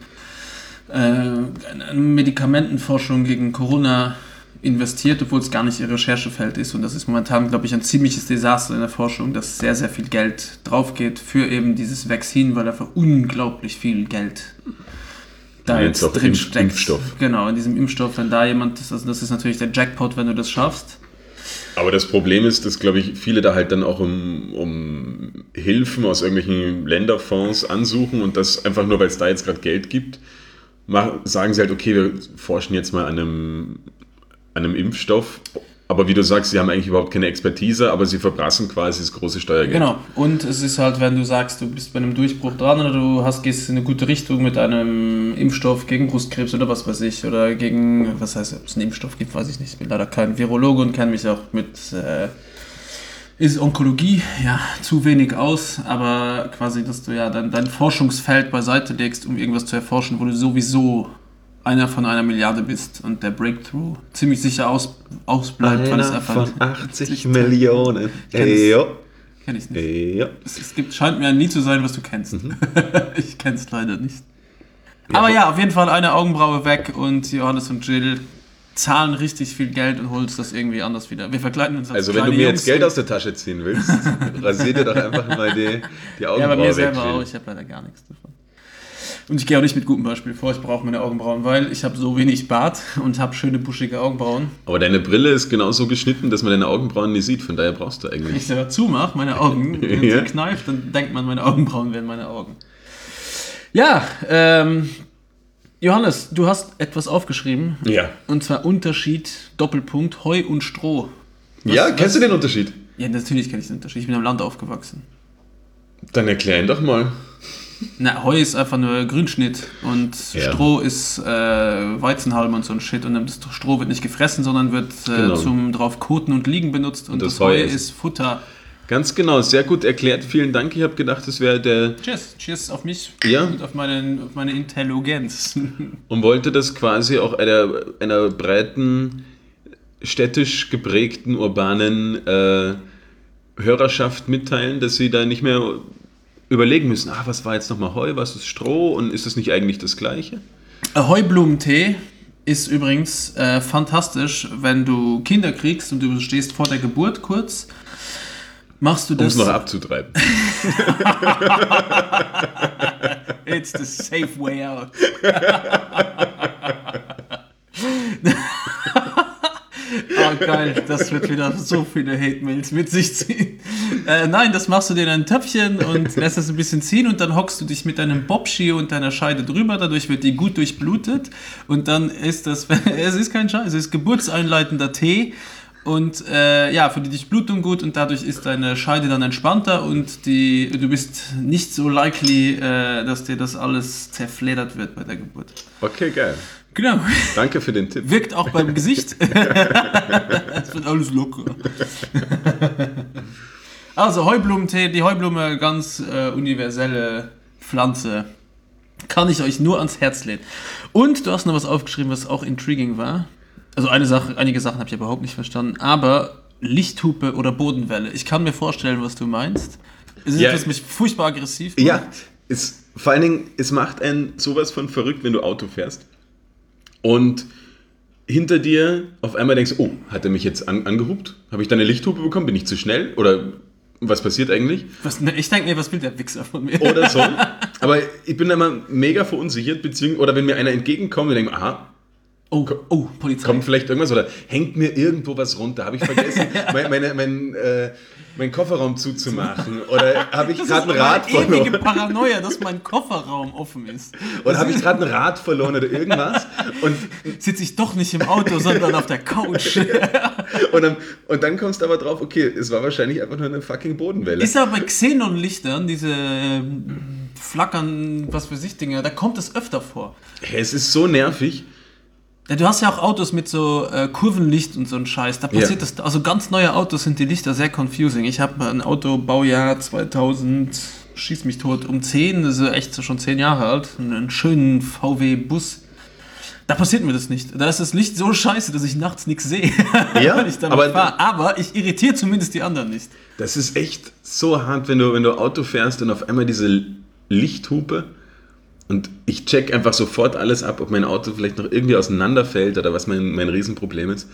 Medikamentenforschung gegen Corona investiert, obwohl es gar nicht ihr Recherchefeld ist. Und das ist momentan, glaube ich, ein ziemliches Desaster in der Forschung, dass sehr, sehr viel Geld drauf geht für eben dieses Vaccin, weil einfach unglaublich viel Geld da jetzt drin steckt. Impfstoff. Genau, in diesem Impfstoff, wenn da jemand, das ist natürlich der Jackpot, wenn du das schaffst. Aber das Problem ist, dass, glaube ich, viele da halt dann auch um Hilfen aus irgendwelchen Länderfonds ansuchen und das einfach nur, weil es da jetzt gerade Geld gibt, sagen sie halt, okay, wir forschen jetzt mal an einem Impfstoff. Aber wie du sagst, sie haben eigentlich überhaupt keine Expertise, aber sie verprassen quasi das große Steuergeld. Genau, und es ist halt, wenn du sagst, du bist bei einem Durchbruch dran oder du gehst in eine gute Richtung mit einem Impfstoff gegen Brustkrebs oder was weiß ich, oder gegen, was heißt, ob es einen Impfstoff gibt, weiß ich nicht. Ich bin leider kein Virologe und kenne mich auch mit ist Onkologie, ja, zu wenig aus, aber quasi, dass du ja dein Forschungsfeld beiseite legst, um irgendwas zu erforschen, wo du sowieso einer von 1 Milliarde bist und der Breakthrough ziemlich sicher ausbleibt, weil es einfach von 80 Millionen. Kenn ich nicht. Ja. Scheint mir nie zu sein, was du kennst. Ich kenne es leider nicht. Aber ja, auf jeden Fall eine Augenbraue weg und Johannes und Jill zahlen richtig viel Geld und holst das irgendwie anders wieder. Wir verkleiden uns als Also wenn du mir jetzt Geld aus der Tasche ziehen willst, rasier dir doch einfach mal die Augenbraue weg. Ja, bei mir selber auch. Ich habe leider gar nichts davon. Und ich gehe auch nicht mit gutem Beispiel vor, ich brauche meine Augenbrauen, weil ich habe so wenig Bart und habe schöne buschige Augenbrauen. Aber deine Brille ist genauso geschnitten, dass man deine Augenbrauen nie sieht, von daher brauchst du eigentlich... Wenn ich selber zumache, meine Augen, wenn sie kneift, dann denkt man, meine Augenbrauen wären meine Augen. Ja, Johannes, du hast etwas aufgeschrieben. Ja. Und zwar Unterschied, Doppelpunkt, Heu und Stroh. Kennst du den Unterschied? Ja, natürlich kenne ich den Unterschied, ich bin am Land aufgewachsen. Dann erklär ihn doch mal. Na, Heu ist einfach nur Grünschnitt und Stroh ist Weizenhalm und so ein Shit und das Stroh wird nicht gefressen, sondern wird zum drauf koten und liegen benutzt und das Heu ist Futter. Ganz genau, sehr gut erklärt, vielen Dank. Ich habe gedacht, das wäre der... Cheers auf mich und auf meine Intelligenz. Und wollte das quasi auch einer breiten, städtisch geprägten, urbanen Hörerschaft mitteilen, dass sie da nicht mehr überlegen müssen, was war jetzt nochmal Heu, was ist Stroh und ist das nicht eigentlich das Gleiche? Heublumentee ist übrigens fantastisch, wenn du Kinder kriegst und du stehst vor der Geburt kurz, machst du das... Um es noch abzutreiben. It's the safe way out. Oh geil, das wird wieder so viele Hate-Mails mit sich ziehen. Nein, das machst du dir in ein Töpfchen und lässt es ein bisschen ziehen und dann hockst du dich mit deinem Bobski und deiner Scheide drüber, dadurch wird die gut durchblutet und dann ist das, es ist kein Scheiß, es ist geburtseinleitender Tee und für die Durchblutung gut und dadurch ist deine Scheide dann entspannter und du bist nicht so likely, dass dir das alles zerfleddert wird bei der Geburt. Okay, geil. Genau. Danke für den Tipp. Wirkt auch beim Gesicht. Es wird alles locker. Also Heublumentee, die Heublume, ganz universelle Pflanze. Kann ich euch nur ans Herz legen. Und du hast noch was aufgeschrieben, was auch intriguing war. Also einige Sachen habe ich überhaupt nicht verstanden. Aber Lichthupe oder Bodenwelle. Ich kann mir vorstellen, was du meinst. Es ist etwas, mich furchtbar aggressiv macht. Ja, vor allen Dingen, es macht einen sowas von verrückt, wenn du Auto fährst. Und hinter dir auf einmal denkst du, hat er mich jetzt angehupt? Habe ich da eine Lichthupe bekommen? Bin ich zu schnell? Oder was passiert eigentlich? Ich denke mir, was will der Wichser von mir? Oder so. Aber ich bin immer mega verunsichert, oder wenn mir einer entgegenkommt, dann denke ich, aha, Oh, Polizei. kommt vielleicht irgendwas oder hängt mir irgendwo was runter? Habe ich vergessen, meinen Kofferraum zuzumachen? Oder habe ich gerade ein Rad ewige verloren? Paranoia, dass mein Kofferraum offen ist. Oder habe ich gerade ein Rad verloren oder irgendwas? Und, Sitze ich doch nicht im Auto, sondern auf der Couch. und dann kommst du aber drauf, okay, es war wahrscheinlich einfach nur eine fucking Bodenwelle. Ist aber bei Xenonlichtern, diese flackern, was für sich Dinge, da kommt es öfter vor. Es ist so nervig. Ja, du hast ja auch Autos mit so Kurvenlicht und so ein Scheiß. Da passiert das. Also ganz neue Autos sind die Lichter sehr confusing. Ich habe ein Auto, Baujahr 2000, schieß mich tot, um 10, das ist echt schon 10 Jahre alt. Einen schönen VW-Bus. Da passiert mir das nicht. Da ist das Licht so scheiße, dass ich nachts nichts sehe, Ja, wenn ich damit fahre. Aber ich irritiere zumindest die anderen nicht. Das ist echt so hart, wenn du Auto fährst und auf einmal diese Lichthupe und ich check einfach sofort alles ab, ob mein Auto vielleicht noch irgendwie auseinanderfällt oder was mein Riesenproblem ist.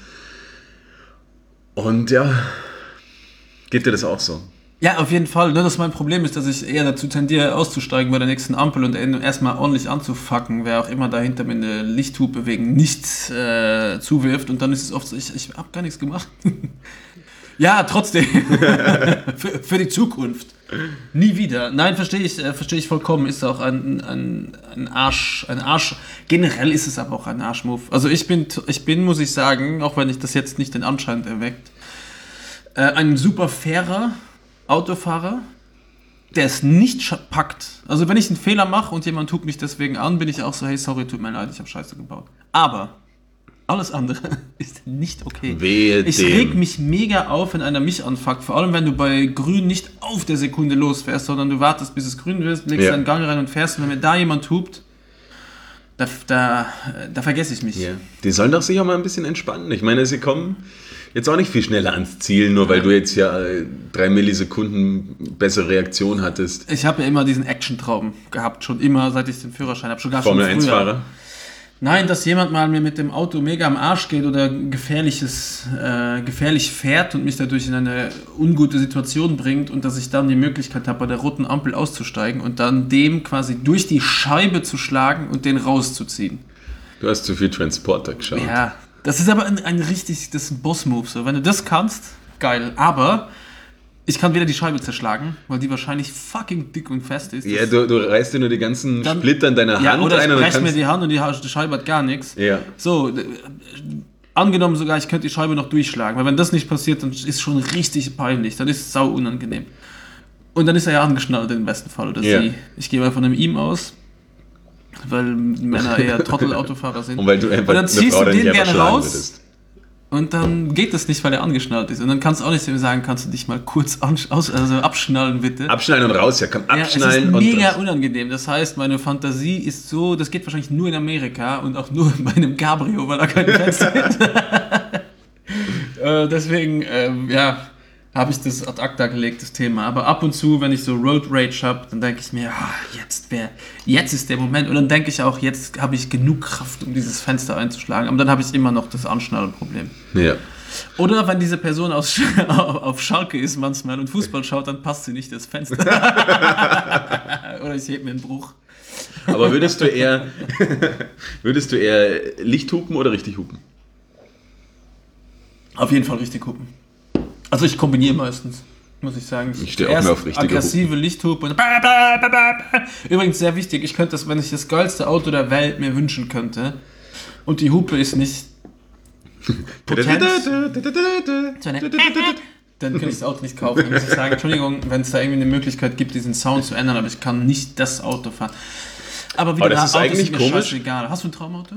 Und ja, geht dir das auch so? Ja, auf jeden Fall. Nur das mein Problem ist, dass ich eher dazu tendiere, auszusteigen bei der nächsten Ampel und erstmal ordentlich anzufucken, wer auch immer dahinter mir eine Lichthupe wegen nichts zuwirft. Und dann ist es oft so, ich habe gar nichts gemacht. Ja, trotzdem. für die Zukunft. Nie wieder. Nein, verstehe ich vollkommen. Ist auch ein Arsch. Generell ist es aber auch ein Arschmove. Also ich bin, muss ich sagen, auch wenn ich das jetzt nicht den Anschein erweckt, ein super fairer Autofahrer, der es nicht packt. Also wenn ich einen Fehler mache und jemand tut mich deswegen an, bin ich auch so, hey, sorry, tut mir leid, ich habe Scheiße gebaut. Aber alles andere ist nicht okay. Ich reg mich mega auf, wenn einer mich anfuckt. Vor allem, wenn du bei Grün nicht auf der Sekunde losfährst, sondern du wartest, bis es grün wird, legst deinen Gang rein und fährst. Und wenn mir da jemand hupt, da vergesse ich mich. Ja. Die sollen doch sich auch mal ein bisschen entspannen. Ich meine, sie kommen jetzt auch nicht viel schneller ans Ziel, nur weil du jetzt ja 3 Millisekunden bessere Reaktion hattest. Ich habe ja immer diesen Action-Traum gehabt, schon immer, seit ich den Führerschein habe. Formel-1-Fahrer? Nein, dass jemand mal mir mit dem Auto mega am Arsch geht oder gefährlich fährt und mich dadurch in eine ungute Situation bringt und dass ich dann die Möglichkeit habe, bei der roten Ampel auszusteigen und dann dem quasi durch die Scheibe zu schlagen und den rauszuziehen. Du hast zu viel Transporter geschaut. Ja, das ist aber das ist ein Boss-Move. So. Wenn du das kannst, geil. Aber ich kann wieder die Scheibe zerschlagen, weil die wahrscheinlich fucking dick und fest ist. Ja, du reißt dir nur die ganzen Splitter in deiner Hand ein. Oder ich breche mir kannst die Hand und die Scheibe hat gar nichts. Ja. So, angenommen sogar, ich könnte die Scheibe noch durchschlagen. Weil wenn das nicht passiert, dann ist es schon richtig peinlich. Dann ist es sau unangenehm. Und dann ist er ja angeschnallt im besten Fall. Oder sie. Ich gehe mal von einem ihm aus. Weil Männer eher Trottel-Autofahrer sind. Und weil du einfach dann ziehst Frau du den nicht gerne schlagen raus würdest. und dann geht das nicht, weil er angeschnallt ist. Und dann kannst du auch nicht sagen, kannst du dich mal kurz abschnallen, bitte. Abschnallen und raus, ja, komm, abschnallen es ist mega und unangenehm. Das heißt, meine Fantasie ist so, das geht wahrscheinlich nur in Amerika und auch nur bei einem Cabrio, weil er kein Fenster hat. Deswegen, habe ich das ad acta gelegt, das Thema. Aber ab und zu, wenn ich so Road Rage habe, dann denke ich mir, jetzt ist der Moment. Und dann denke ich auch, jetzt habe ich genug Kraft, um dieses Fenster einzuschlagen. Aber dann habe ich immer noch das Anschnallenproblem. Ja. Oder wenn diese Person auf Schalke ist manchmal und Fußball schaut, dann passt sie nicht das Fenster. Oder ich hebe mir einen Bruch. Aber würdest du eher Lichthupen oder richtig hupen? Auf jeden Fall richtig hupen. Also ich kombiniere meistens, muss ich sagen. Ich stehe auch mehr auf richtige aggressive Lichthupe und übrigens sehr wichtig, ich könnte das, wenn ich das geilste Auto der Welt mir wünschen könnte und die Hupe ist nicht potent, dann könnte ich das Auto nicht kaufen. Dann muss ich sagen, Entschuldigung, wenn es da irgendwie eine Möglichkeit gibt, diesen Sound zu ändern, aber ich kann nicht das Auto fahren. Aber wieder, das ist Autos eigentlich sind mir komisch. scheißegal. Hast du ein Traumauto?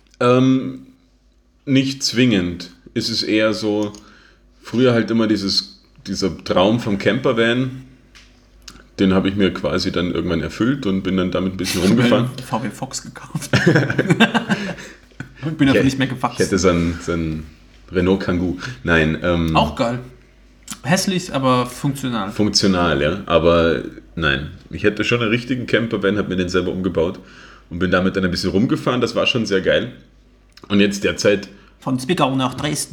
Nicht zwingend. Es ist eher so, früher halt immer dieser Traum vom Campervan, den habe ich mir quasi dann irgendwann erfüllt und bin dann damit ein bisschen rumgefahren. Ich habe VW Fox gekauft. Und bin dafür nicht mehr gewachsen. Ich hätte so einen Renault Kangoo. Nein. Auch geil. Hässlich, aber funktional. Funktional, ja. Aber nein. Ich hätte schon einen richtigen Campervan, habe mir den selber umgebaut und bin damit dann ein bisschen rumgefahren. Das war schon sehr geil. Und jetzt derzeit... Von Zwickau nach Dresden.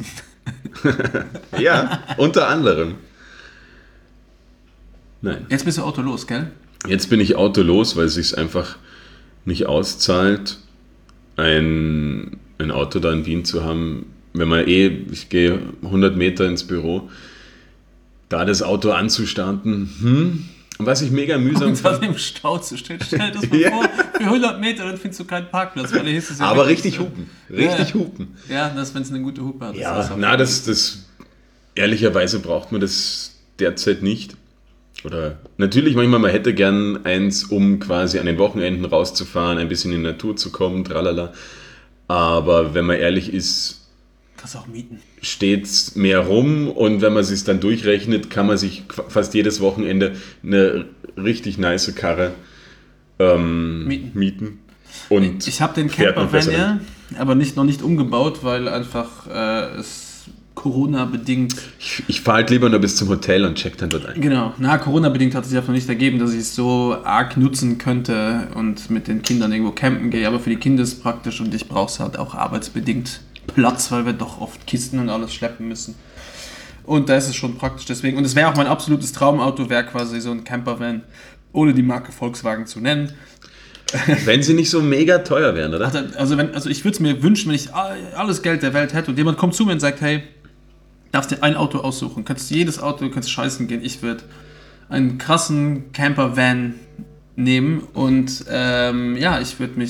Ja, unter anderem. Nein. Jetzt bist du Auto los, gell? Jetzt bin ich autolos, weil es sich einfach nicht auszahlt, ein Auto da in Wien zu haben. Wenn man ich gehe 100 Meter ins Büro, da das Auto anzustarten, was ich mega mühsam Und dann im Stau zu stehen. Stell dir das mal vor, für 100 Meter, dann findest du keinen Parkplatz. Weil hier ist es ja aber wirklich richtig hupen. Richtig hupen. Ja, das, wenn es eine gute Hupe hat. Ja, ehrlicherweise braucht man das derzeit nicht. Oder natürlich manchmal, man hätte gern eins, um quasi an den Wochenenden rauszufahren, ein bisschen in die Natur zu kommen, tralala. Aber wenn man ehrlich ist, kannst du auch mieten. Steht's mehr rum, und wenn man es sich dann durchrechnet, kann man sich fast jedes Wochenende eine richtig nice Karre mieten. Und ich habe den Campervan ja, aber noch nicht umgebaut, weil einfach es Corona-bedingt... Ich fahre halt lieber nur bis zum Hotel und check dann dort ein. Genau, Corona-bedingt hat es sich einfach nicht ergeben, dass ich es so arg nutzen könnte und mit den Kindern irgendwo campen gehe, aber für die Kinder ist es praktisch und ich brauche es halt auch arbeitsbedingt Platz, weil wir doch oft Kisten und alles schleppen müssen. Und da ist es schon praktisch deswegen. Und es wäre auch mein absolutes Traumauto, wäre quasi so ein Campervan, ohne die Marke Volkswagen zu nennen. Wenn sie nicht so mega teuer wären, oder? Also ich würde es mir wünschen, wenn ich alles Geld der Welt hätte und jemand kommt zu mir und sagt, hey, darfst dir ein Auto aussuchen, kannst jedes Auto, kannst scheißen gehen, ich würde einen krassen Campervan nehmen und ich würde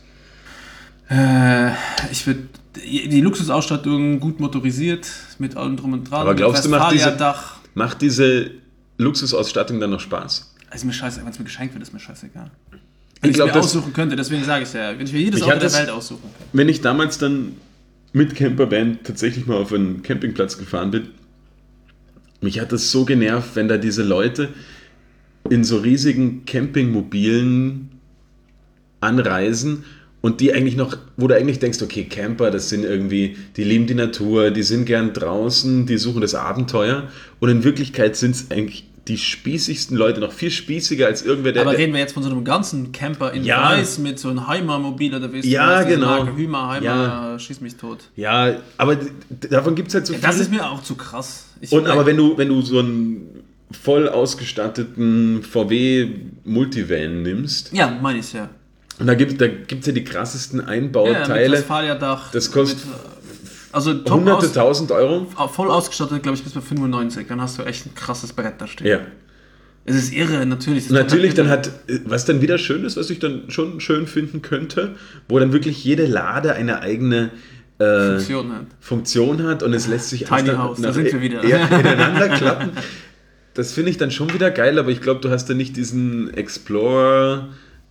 die Luxusausstattung gut motorisiert, mit allem drum und dran. Aber glaubst du, macht diese Luxusausstattung dann noch Spaß? Also mir scheiße, wenn es mir geschenkt wird, ist mir scheißegal. Wenn ich mir aussuchen könnte, deswegen sage ich es ja, wenn ich mir jedes Auto der Welt aussuchen könnte. Wenn ich damals dann mit Campervan tatsächlich mal auf einen Campingplatz gefahren bin, mich hat das so genervt, wenn da diese Leute in so riesigen Campingmobilen anreisen und die eigentlich noch, wo du eigentlich denkst, okay, Camper, das sind irgendwie, die lieben die Natur, die sind gern draußen, die suchen das Abenteuer, und in Wirklichkeit sind es eigentlich die spießigsten Leute, noch viel spießiger als irgendwer, der... Aber reden wir jetzt von so einem ganzen Camper in Weiß mit so einem Heimer-Mobil oder wie ist das? Genau. Heimer, schieß mich tot. Ja, aber davon gibt es halt so viel. Das ist mir auch zu krass. Aber wenn du so einen voll ausgestatteten VW Multivan nimmst... Ja, meine ich ja. Und da gibt's ja die krassesten Einbauteile. Mit Westfalia-Dach. Das kostet... Also hunderte tausend Euro. Voll ausgestattet, glaube ich, bis bei 95. Dann hast du echt ein krasses Brett da stehen. Ja. Es ist irre, natürlich. Natürlich dann was dann wieder schön ist, was ich dann schon schön finden könnte, wo dann wirklich jede Lade eine eigene Funktion hat und es lässt sich Tiny House, da sind wir wieder. Ineinander klappen. Das finde ich dann schon wieder geil, aber ich glaube, du hast da nicht diesen Explorer...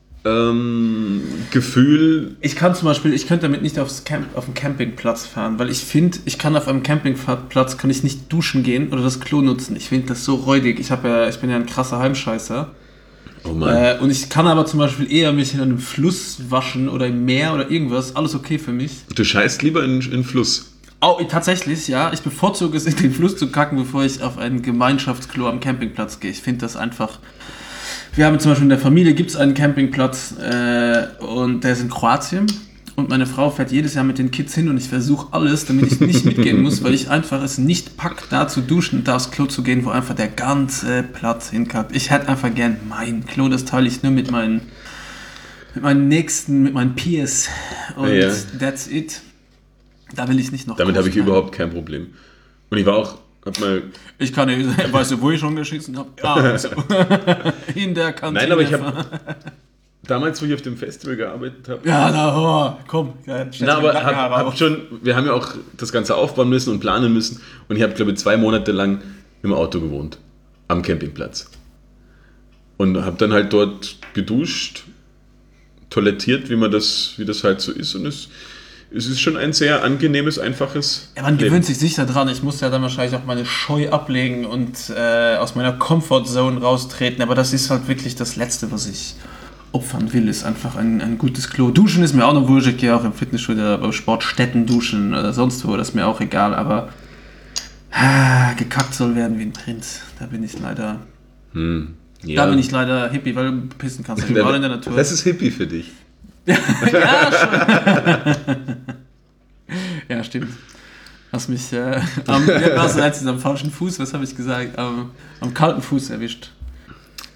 Gefühl. Ich könnte damit nicht auf den Campingplatz fahren, weil ich finde, ich kann auf einem Campingplatz nicht duschen gehen oder das Klo nutzen. Ich finde das so räudig. Ich bin ja ein krasser Heimscheißer. Oh Mann. Und ich kann aber zum Beispiel eher mich in einem Fluss waschen oder im Meer oder irgendwas. Alles okay für mich. Du scheißt lieber in Fluss. Oh, tatsächlich, ja. Ich bevorzuge es, in den Fluss zu kacken, bevor ich auf ein Gemeinschaftsklo am Campingplatz gehe. Ich finde das einfach... Wir haben zum Beispiel in der Familie gibt es einen Campingplatz und der ist in Kroatien und meine Frau fährt jedes Jahr mit den Kids hin und ich versuche alles, damit ich nicht mitgehen muss, weil ich einfach es nicht packe, da zu duschen und da aufs Klo zu gehen, wo einfach der ganze Platz hinkackt. Ich hätte einfach gern mein Klo, das teile ich nur mit meinen Nächsten, mit meinen Peers und that's it. Da will ich nicht noch... Damit habe ich überhaupt kein Problem. Und ich war auch... Ich kann nicht, weißt du, wo ich schon geschissen habe? Also. In der Kantine. Nein, aber ich habe damals, wo ich auf dem Festival gearbeitet habe... Ja, komm. Wir haben ja auch das Ganze aufbauen müssen und planen müssen und ich habe, glaube ich, 2 Monate lang im Auto gewohnt, am Campingplatz. Und habe dann halt dort geduscht, toilettiert, wie das halt so ist, und es ist schon ein sehr angenehmes, einfaches Ja, man gewöhnt sich sicher dran. Ich muss ja dann wahrscheinlich auch meine Scheu ablegen und aus meiner Comfortzone raustreten. Aber das ist halt wirklich das Letzte, was ich opfern will, ist einfach ein gutes Klo. Duschen ist mir auch noch wurscht. Ich gehe auch im Fitnessstudio, bei Sportstätten duschen oder sonst wo. Das ist mir auch egal. Aber gekackt soll werden wie ein Prinz. Da bin ich leider... Da bin ich leider Hippie, weil du pissen kannst. Überall in der Natur. Das ist Hippie für dich. Ja, schon. Ja, stimmt. Hast mich am falschen Fuß, was habe ich gesagt? Am kalten Fuß erwischt.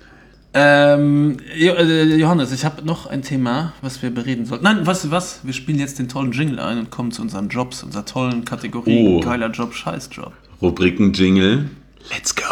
Johannes, ich habe noch ein Thema, was wir bereden sollten. Nein, weißt du was? Wir spielen jetzt den tollen Jingle ein und kommen zu unseren Jobs, unserer tollen Kategorie. Geiler Job, Scheißjob. Rubriken-Jingle. Let's go.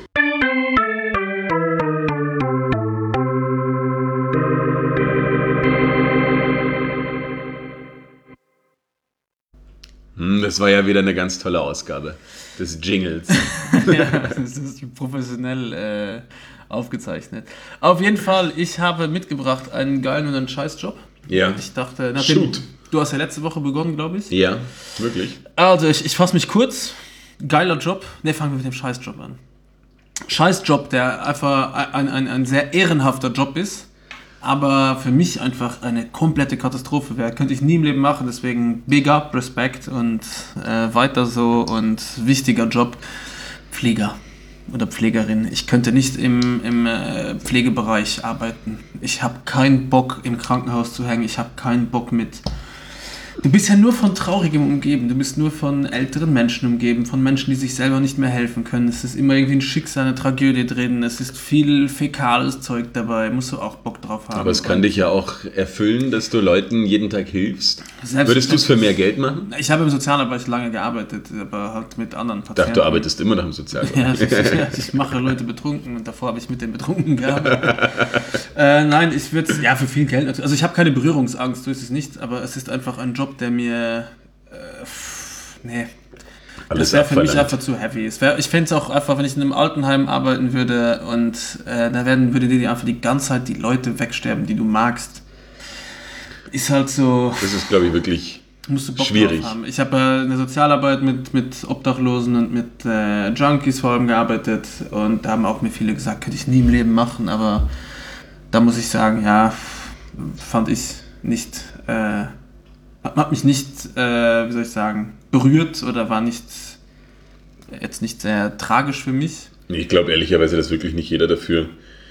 Das war ja wieder eine ganz tolle Ausgabe des Jingles. Ja, das ist professionell aufgezeichnet. Auf jeden Fall, ich habe mitgebracht einen geilen und einen Scheißjob. Ja. Ich dachte, Shoot. Du hast ja letzte Woche begonnen, glaube ich. Ja, wirklich. Also, ich fasse mich kurz. Geiler Job. Ne, fangen wir mit dem Scheißjob an. Scheißjob, der einfach ein sehr ehrenhafter Job ist, aber für mich einfach eine komplette Katastrophe wäre. Könnte ich nie im Leben machen, deswegen big up, Respekt und weiter so und wichtiger Job, Pfleger oder Pflegerin. Ich könnte nicht im Pflegebereich arbeiten. Ich habe keinen Bock im Krankenhaus zu hängen, ich habe keinen Bock mit... Du bist ja nur von Traurigem umgeben, du bist nur von älteren Menschen umgeben, von Menschen, die sich selber nicht mehr helfen können. Es ist immer irgendwie ein Schicksal, eine Tragödie drin, es ist viel fäkales Zeug dabei, musst du auch Bock drauf haben. Aber es kann dich ja auch erfüllen, dass du Leuten jeden Tag hilfst. Würdest du es für mehr Geld machen? Ich habe im Sozialarbeit lange gearbeitet, aber halt mit anderen Patienten. Ich dachte, du arbeitest immer noch im Sozialarbeit. Ja, ich mache Leute betrunken und davor habe ich mit denen betrunken gearbeitet. Nein, ich würde es, ja, für viel Geld, also ich habe keine Berührungsangst, so ist es nicht, aber es ist einfach ein Job, der mir, das wäre für mich einfach zu heavy. Ich fände es auch einfach, wenn ich in einem Altenheim arbeiten würde und würde dir einfach die ganze Zeit die Leute wegsterben, die du magst. Ist halt so... Das ist, glaube ich, wirklich musst du Bock schwierig. Drauf haben. Ich habe eine Sozialarbeit mit Obdachlosen und mit Junkies vor allem gearbeitet und da haben auch mir viele gesagt, könnte ich nie im Leben machen, aber da muss ich sagen, ja, fand ich nicht... hat mich nicht, wie soll ich sagen, berührt oder war jetzt nicht sehr tragisch für mich. Ich glaube ehrlicherweise, dass wirklich nicht jeder dafür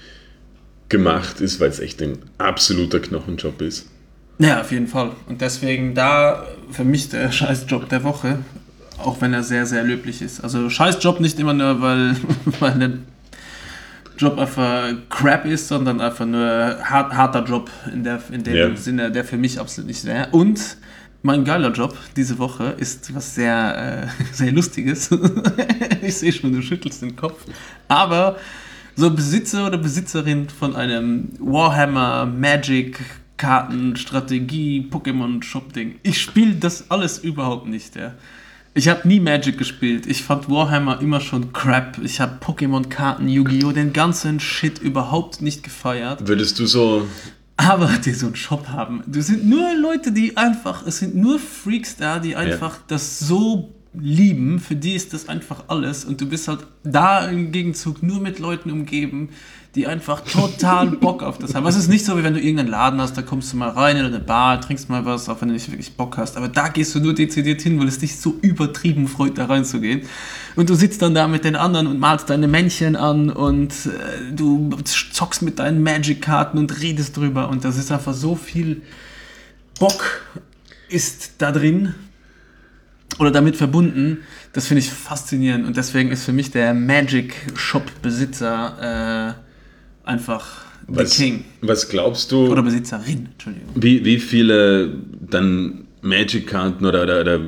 gemacht ist, weil es echt ein absoluter Knochenjob ist. Ja, auf jeden Fall. Und deswegen da für mich der Scheißjob der Woche, auch wenn er sehr, sehr löblich ist. Also Scheißjob nicht immer nur, weil der Job einfach crap ist, sondern einfach nur harter Job in dem Sinne, der für mich absolut nicht wäre. Und mein geiler Job diese Woche ist was sehr, sehr Lustiges. Ich sehe schon, du schüttelst den Kopf. Aber so Besitzer oder Besitzerin von einem Warhammer, Magic, Karten, Strategie, Pokémon-Shop-Ding. Ich spiele das alles überhaupt nicht, ja. Ich habe nie Magic gespielt. Ich fand Warhammer immer schon crap. Ich habe Pokémon-Karten, Yu-Gi-Oh!, den ganzen Shit überhaupt nicht gefeiert. Würdest du so... Aber die so einen Shop haben. Das sind nur Leute, es sind nur Freaks da, die einfach das so lieben. Für die ist das einfach alles. Und du bist halt da im Gegenzug nur mit Leuten umgeben, die einfach total Bock auf das haben. Es ist nicht so, wie wenn du irgendeinen Laden hast, da kommst du mal rein in eine Bar, trinkst mal was, auch wenn du nicht wirklich Bock hast. Aber da gehst du nur dezidiert hin, weil es dich so übertrieben freut, da reinzugehen. Und du sitzt dann da mit den anderen und malst deine Männchen an und du zockst mit deinen Magic-Karten und redest drüber. Und das ist einfach so viel Bock ist da drin oder damit verbunden. Das finde ich faszinierend. Und deswegen ist für mich der Magic-Shop-Besitzer einfach the King. Was glaubst du? Oder Besitzerin, Entschuldigung. Wie viele dann Magic-Karten oder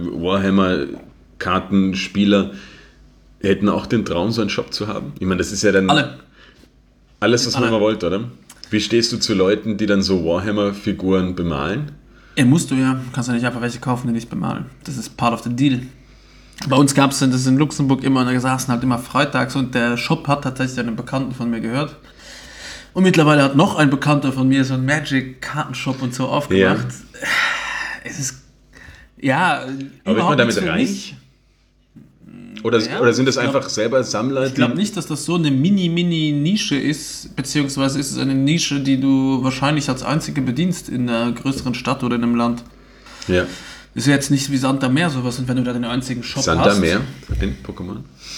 Warhammer-Kartenspieler hätten auch den Traum, so einen Shop zu haben? Ich meine, das ist ja dann alles, was man mal wollte, oder? Wie stehst du zu Leuten, die dann so Warhammer-Figuren bemalen? Musst du ja. Kannst ja nicht einfach welche kaufen, die nicht bemalen. Das ist part of the deal. Bei uns gab es das in Luxemburg immer, und da saßen halt immer freitags und der Shop hat tatsächlich einen Bekannten von mir gehört. Und mittlerweile hat noch ein Bekannter von mir so einen Magic-Kartenshop und so aufgemacht. Ja. Es ist, ja, aber ist man damit reich? Oder sind das einfach selber Sammler? Ich glaube nicht, dass das so eine Mini-Nische ist, beziehungsweise ist es eine Nische, die du wahrscheinlich als einzige bedienst in einer größeren Stadt oder in einem Land. Ja. Ist ja jetzt nicht wie Sand am Meer sowas, und wenn du da den einzigen Shop Sand hast... Sand am Meer? Den Pokémon?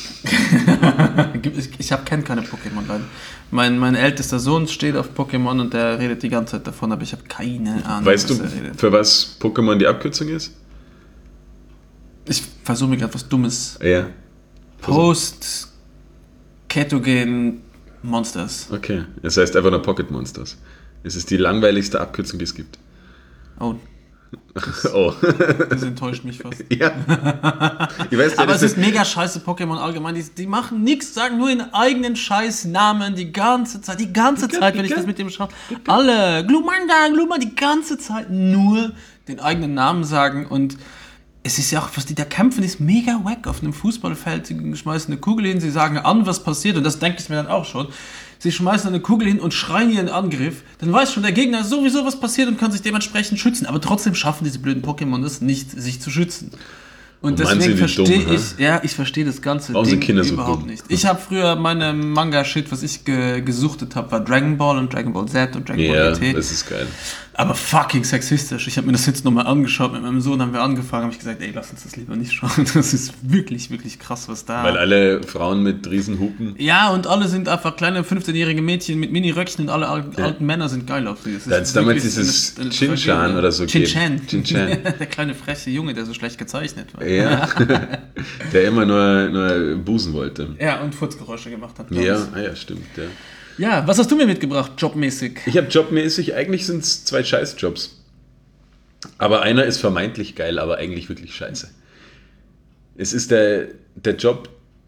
Ich kenne keine Pokémon, leider. Mein ältester Sohn steht auf Pokémon und der redet die ganze Zeit davon, aber ich habe keine Ahnung, weißt du, für was Pokémon die Abkürzung ist? Ich versuche mir gerade was Dummes. Ja. Post-Ketogen Monsters. Okay, das heißt einfach nur Pocket Monsters. Es ist die langweiligste Abkürzung, die es gibt. Oh, Oh. das enttäuscht mich fast. Ja. Ich weiß, Aber es ist mega scheiße Pokémon allgemein. Die machen nichts, sagen nur ihren eigenen Scheißnamen die ganze Zeit. Die ganze Zeit, wenn ich das mit dem schaue. Alle, Glumanda, die ganze Zeit nur den eigenen Namen sagen. Und es ist ja auch, was die da kämpfen, ist mega wack auf einem Fußballfeld. Sie schmeißen eine Kugel hin, sie sagen an, was passiert. Und das denke ich mir dann auch schon. Sie schmeißen eine Kugel hin und schreien ihren Angriff, dann weiß schon der Gegner sowieso, was passiert und kann sich dementsprechend schützen. Aber trotzdem schaffen diese blöden Pokémon es nicht, sich zu schützen. Und deswegen verstehe ich verstehe das ganze Ding überhaupt nicht. Ich habe früher meine Manga-Shit, was ich gesuchtet habe, war Dragon Ball und Dragon Ball Z und Dragon Ball GT. Ja, das ist geil. Aber fucking sexistisch. Ich habe mir das jetzt nochmal angeschaut mit meinem Sohn, haben wir angefangen, habe ich gesagt, ey, lass uns das lieber nicht schauen. Das ist wirklich, wirklich krass, was da... Weil alle Frauen mit Riesenhupen... Ja, und alle sind einfach kleine 15-jährige Mädchen mit Mini-Röckchen und alle alten Männer sind geil auf sie. Da hat es damals dieses Shin-Chan oder so Shin-Chan. Der kleine freche Junge, der so schlecht gezeichnet war. Ja, der immer nur busen wollte. Ja, und Furzgeräusche gemacht hat. Ja, stimmt, ja. Ja, was hast du mir mitgebracht, jobmäßig? Ich habe jobmäßig, eigentlich sind es 2 Scheißjobs. Aber einer ist vermeintlich geil, aber eigentlich wirklich scheiße. Es ist der Job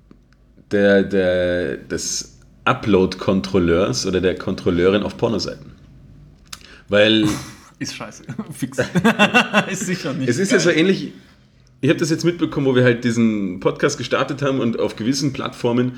des Upload-Kontrolleurs oder der Kontrolleurin auf Pornoseiten. Weil... Ist scheiße. Fix. Ist sicher nicht. Es ist geil. Ja so ähnlich... Ich habe das jetzt mitbekommen, wo wir halt diesen Podcast gestartet haben und auf gewissen Plattformen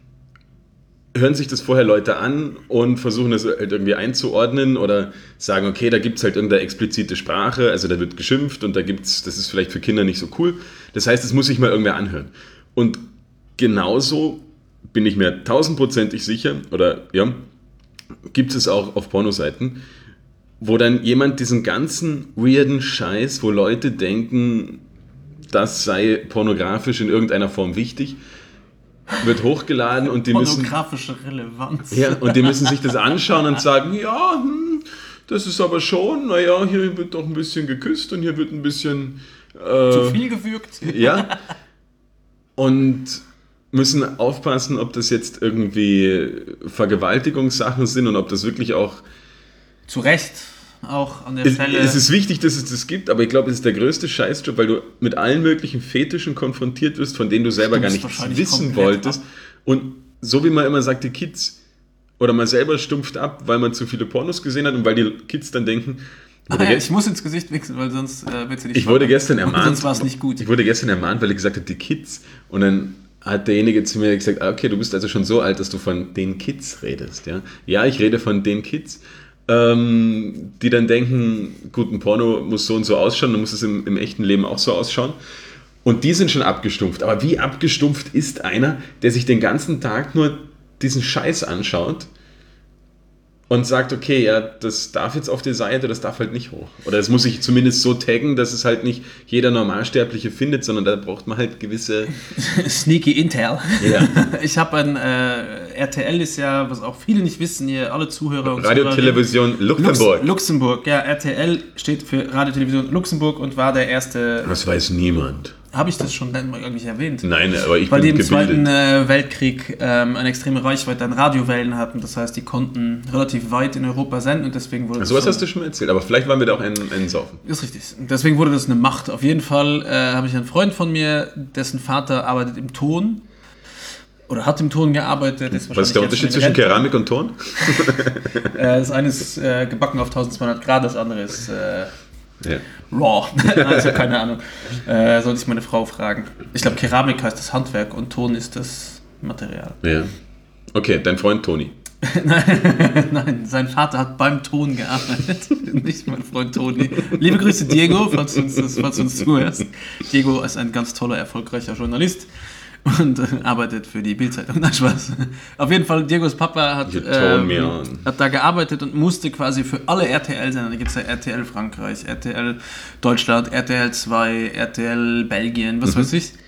hören sich das vorher Leute an und versuchen das halt irgendwie einzuordnen oder sagen, okay, da gibt es halt irgendeine explizite Sprache, also da wird geschimpft und das ist vielleicht für Kinder nicht so cool. Das heißt, das muss sich mal irgendwer anhören. Und genauso bin ich mir 1000%ig sicher, oder ja, gibt es auch auf Pornoseiten, wo dann jemand diesen ganzen weirden Scheiß, wo Leute denken, das sei pornografisch in irgendeiner Form wichtig, wird hochgeladen und die müssen... Pornografische Relevanz. Ja, und die müssen sich das anschauen und sagen, ja, das ist aber schon, naja, hier wird doch ein bisschen geküsst und hier wird ein bisschen... zu viel gewürgt. Ja. Und müssen aufpassen, ob das jetzt irgendwie Vergewaltigungssachen sind und ob das wirklich auch... Zu Recht. Auch an der Stelle. Es ist wichtig, dass es das gibt, aber ich glaube, es ist der größte Scheißjob, weil du mit allen möglichen Fetischen konfrontiert wirst, von denen du selber gar nichts wissen wolltest. Und so wie man immer sagt, die Kids, oder man selber stumpft ab, weil man zu viele Pornos gesehen hat und weil die Kids dann denken... ich muss ins Gesicht wechseln, weil sonst wird sie nicht... Ich wurde gestern ermahnt. Sonst war es nicht gut. Ich wurde gestern ermahnt, weil ich gesagt habe, die Kids. Und dann hat derjenige zu mir gesagt, okay, du bist also schon so alt, dass du von den Kids redest. Ja, ich rede von den Kids. Die dann denken, gut, ein Porno muss so und so ausschauen, dann muss es im echten Leben auch so ausschauen. Und die sind schon abgestumpft. Aber wie abgestumpft ist einer, der sich den ganzen Tag nur diesen Scheiß anschaut und sagt, okay, ja, das darf jetzt auf die Seite, das darf halt nicht hoch. Oder das muss ich zumindest so taggen, dass es halt nicht jeder Normalsterbliche findet, sondern da braucht man halt gewisse... Sneaky Intel. Ja. Ich habe ein RTL ist ja, was auch viele nicht wissen, hier alle Zuhörer und Radiotelevision Luxemburg. Luxemburg, ja, RTL steht für Radiotelevision Luxemburg und war der erste... Das weiß niemand. Habe ich das schon mal irgendwie erwähnt? Nein, aber ich bin gebildet. Weil die im Zweiten Weltkrieg eine extreme Reichweite an Radiowellen hatten. Das heißt, die konnten relativ weit in Europa senden und deswegen wurde das... So was hast du schon erzählt, aber vielleicht waren wir da auch einen Saufen. Ist richtig. Deswegen wurde das eine Macht. Auf jeden Fall habe ich einen Freund von mir, dessen Vater arbeitet im Ton. Oder hat im Ton gearbeitet. Was ist der Unterschied zwischen Keramik und Ton? Das eine ist gebacken auf 1200 Grad, das andere ist... Raw. Also keine Ahnung. Sollte ich meine Frau fragen. Ich glaube, Keramik heißt das Handwerk und Ton ist das Material. Ja. Okay, dein Freund Toni. Nein, sein Vater hat beim Ton gearbeitet. Nicht mein Freund Toni. Liebe Grüße, Diego, falls du uns zuhörst. Diego ist ein ganz toller, erfolgreicher Journalist und arbeitet für die Bild-Zeitung. Nein, Spaß. Auf jeden Fall, Diegos Papa hat da gearbeitet und musste quasi für alle RTL-Sender, da gibt es ja RTL Frankreich, RTL Deutschland, RTL 2, RTL Belgien, was weiß ich,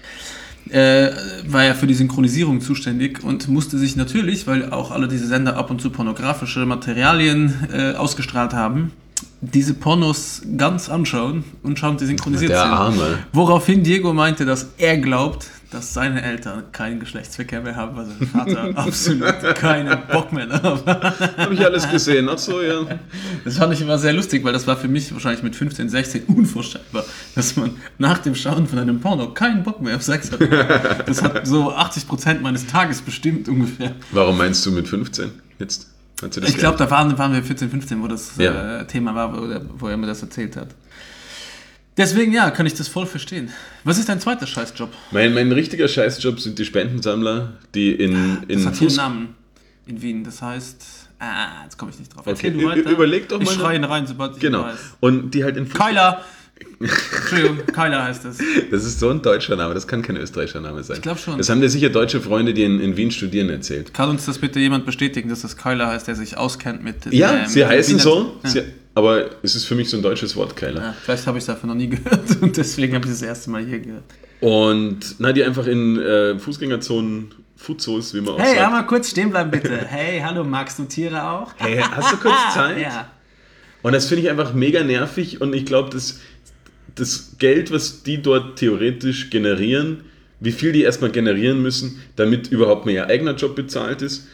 war ja für die Synchronisierung zuständig und musste sich natürlich, weil auch alle diese Sender ab und zu pornografische Materialien ausgestrahlt haben, diese Pornos ganz anschauen und schauen, die synchronisiert sind. Arme. Woraufhin Diego meinte, dass er glaubt, dass seine Eltern keinen Geschlechtsverkehr mehr haben, weil sein Vater absolut keinen Bock mehr darauf hat. Habe ich alles gesehen, ach so, ja. Das fand ich immer sehr lustig, weil das war für mich wahrscheinlich mit 15, 16 unvorstellbar, dass man nach dem Schauen von einem Porno keinen Bock mehr auf Sex hat. Das hat so 80% meines Tages bestimmt ungefähr. Warum meinst du mit 15 jetzt? Ich glaube, da waren wir 14, 15, wo das Thema war, wo er mir das erzählt hat. Deswegen, ja, kann ich das voll verstehen. Was ist dein zweiter Scheißjob? Mein richtiger Scheißjob sind die Spendensammler, die in das hat hier einen Namen in Wien. Das heißt, jetzt komme ich nicht drauf. Okay, überleg doch mal. Ich schreie ihn rein, sobald ich weiß. Und die halt in Keiler! Entschuldigung, Keiler heißt das. Das ist so ein deutscher Name, das kann kein österreichischer Name sein. Ich glaube schon. Das haben dir sicher deutsche Freunde, die in Wien studieren, erzählt. Kann uns das bitte jemand bestätigen, dass das Keiler heißt, der sich auskennt mit... Ja, sie heißen so, ja. Aber es ist für mich so ein deutsches Wort, Keiler. Ja, vielleicht habe ich es davon noch nie gehört und deswegen habe ich es das erste Mal hier gehört. Und die einfach in Fußgängerzonen, Fuzzos, wie man auch sagt. Hey, einmal kurz stehen bleiben bitte. Hey, hallo, magst du Tiere auch? Hey, hast du kurz Zeit? Ja. Und das finde ich einfach mega nervig und ich glaube, das Geld, was die dort theoretisch generieren, wie viel die erstmal generieren müssen, damit überhaupt mehr ihr eigener Job bezahlt ist,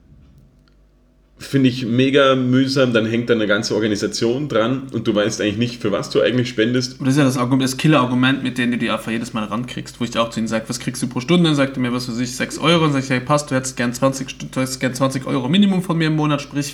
finde ich mega mühsam. Dann hängt da eine ganze Organisation dran und du weißt eigentlich nicht, für was du eigentlich spendest. Und das ist ja das Killer-Argument, mit dem du die einfach jedes Mal rankriegst, wo ich auch zu ihnen sage, was kriegst du pro Stunde? Dann sagt er mir, was weiß ich, 6 Euro. Und dann sage ich, hey, passt, du hättest gern 20 Euro Minimum von mir im Monat, sprich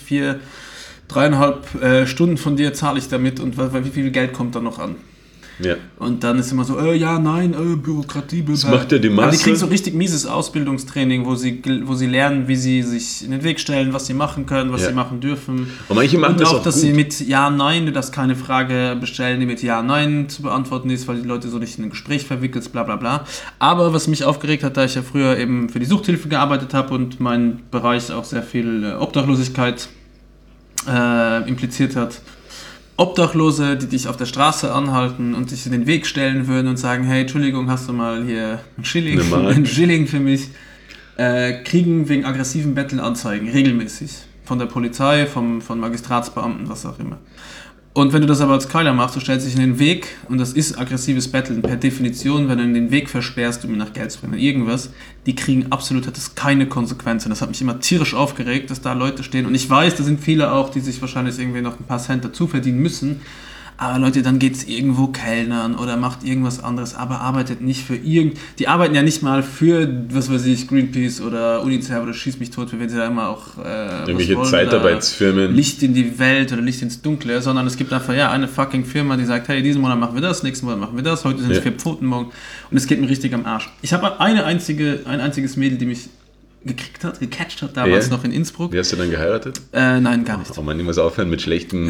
3,5 Stunden von dir zahle ich damit und wie viel Geld kommt da noch an? Ja. Und dann ist immer so, ja, nein, Bürokratie. Das macht ja die Masse. Aber die kriegen so richtig mieses Ausbildungstraining, wo sie lernen, wie sie sich in den Weg stellen, was sie machen können, was sie machen dürfen. Und manche machen das auch dass gut. Sie mit Ja, Nein, du darfst keine Frage bestellen, die mit Ja, Nein zu beantworten ist, weil die Leute so nicht in ein Gespräch verwickelst, bla bla bla. Aber was mich aufgeregt hat, da ich ja früher eben für die Suchthilfe gearbeitet habe und mein Bereich auch sehr viel Obdachlosigkeit impliziert hat, Obdachlose, die dich auf der Straße anhalten und dich in den Weg stellen würden und sagen, hey, Entschuldigung, hast du mal hier einen Schilling für mich, kriegen wegen aggressiven Betteln Anzeigen, regelmäßig. Von der Polizei, von Magistratsbeamten, was auch immer. Und wenn du das aber als Keiler machst, du stellst dich in den Weg und das ist aggressives Betteln per Definition, wenn du in den Weg versperrst, um mir nach Geld zu bringen, irgendwas, die kriegen absolut, hat das keine Konsequenzen. Das hat mich immer tierisch aufgeregt, dass da Leute stehen und ich weiß, da sind viele auch, die sich wahrscheinlich irgendwie noch ein paar Cent dazu verdienen müssen, aber Leute, dann geht's irgendwo kellnern oder macht irgendwas anderes, aber arbeitet nicht für die arbeiten ja nicht mal für, was weiß ich, Greenpeace oder UNICEF oder Schieß mich tot, für wen sie da immer auch irgendwelche Zeitarbeitsfirmen. Licht in die Welt oder Licht ins Dunkle, sondern es gibt einfach eine fucking Firma, die sagt, hey, diesen Monat machen wir das, nächsten Monat machen wir das, heute sind es 4 Pfoten, morgen und es geht mir richtig am Arsch. Ich habe ein einziges Mädel, die mich gecatcht hat, damals noch in Innsbruck. Wie hast du dann geheiratet? Nein, gar nicht. Oh man, ich muss aufhören mit schlechten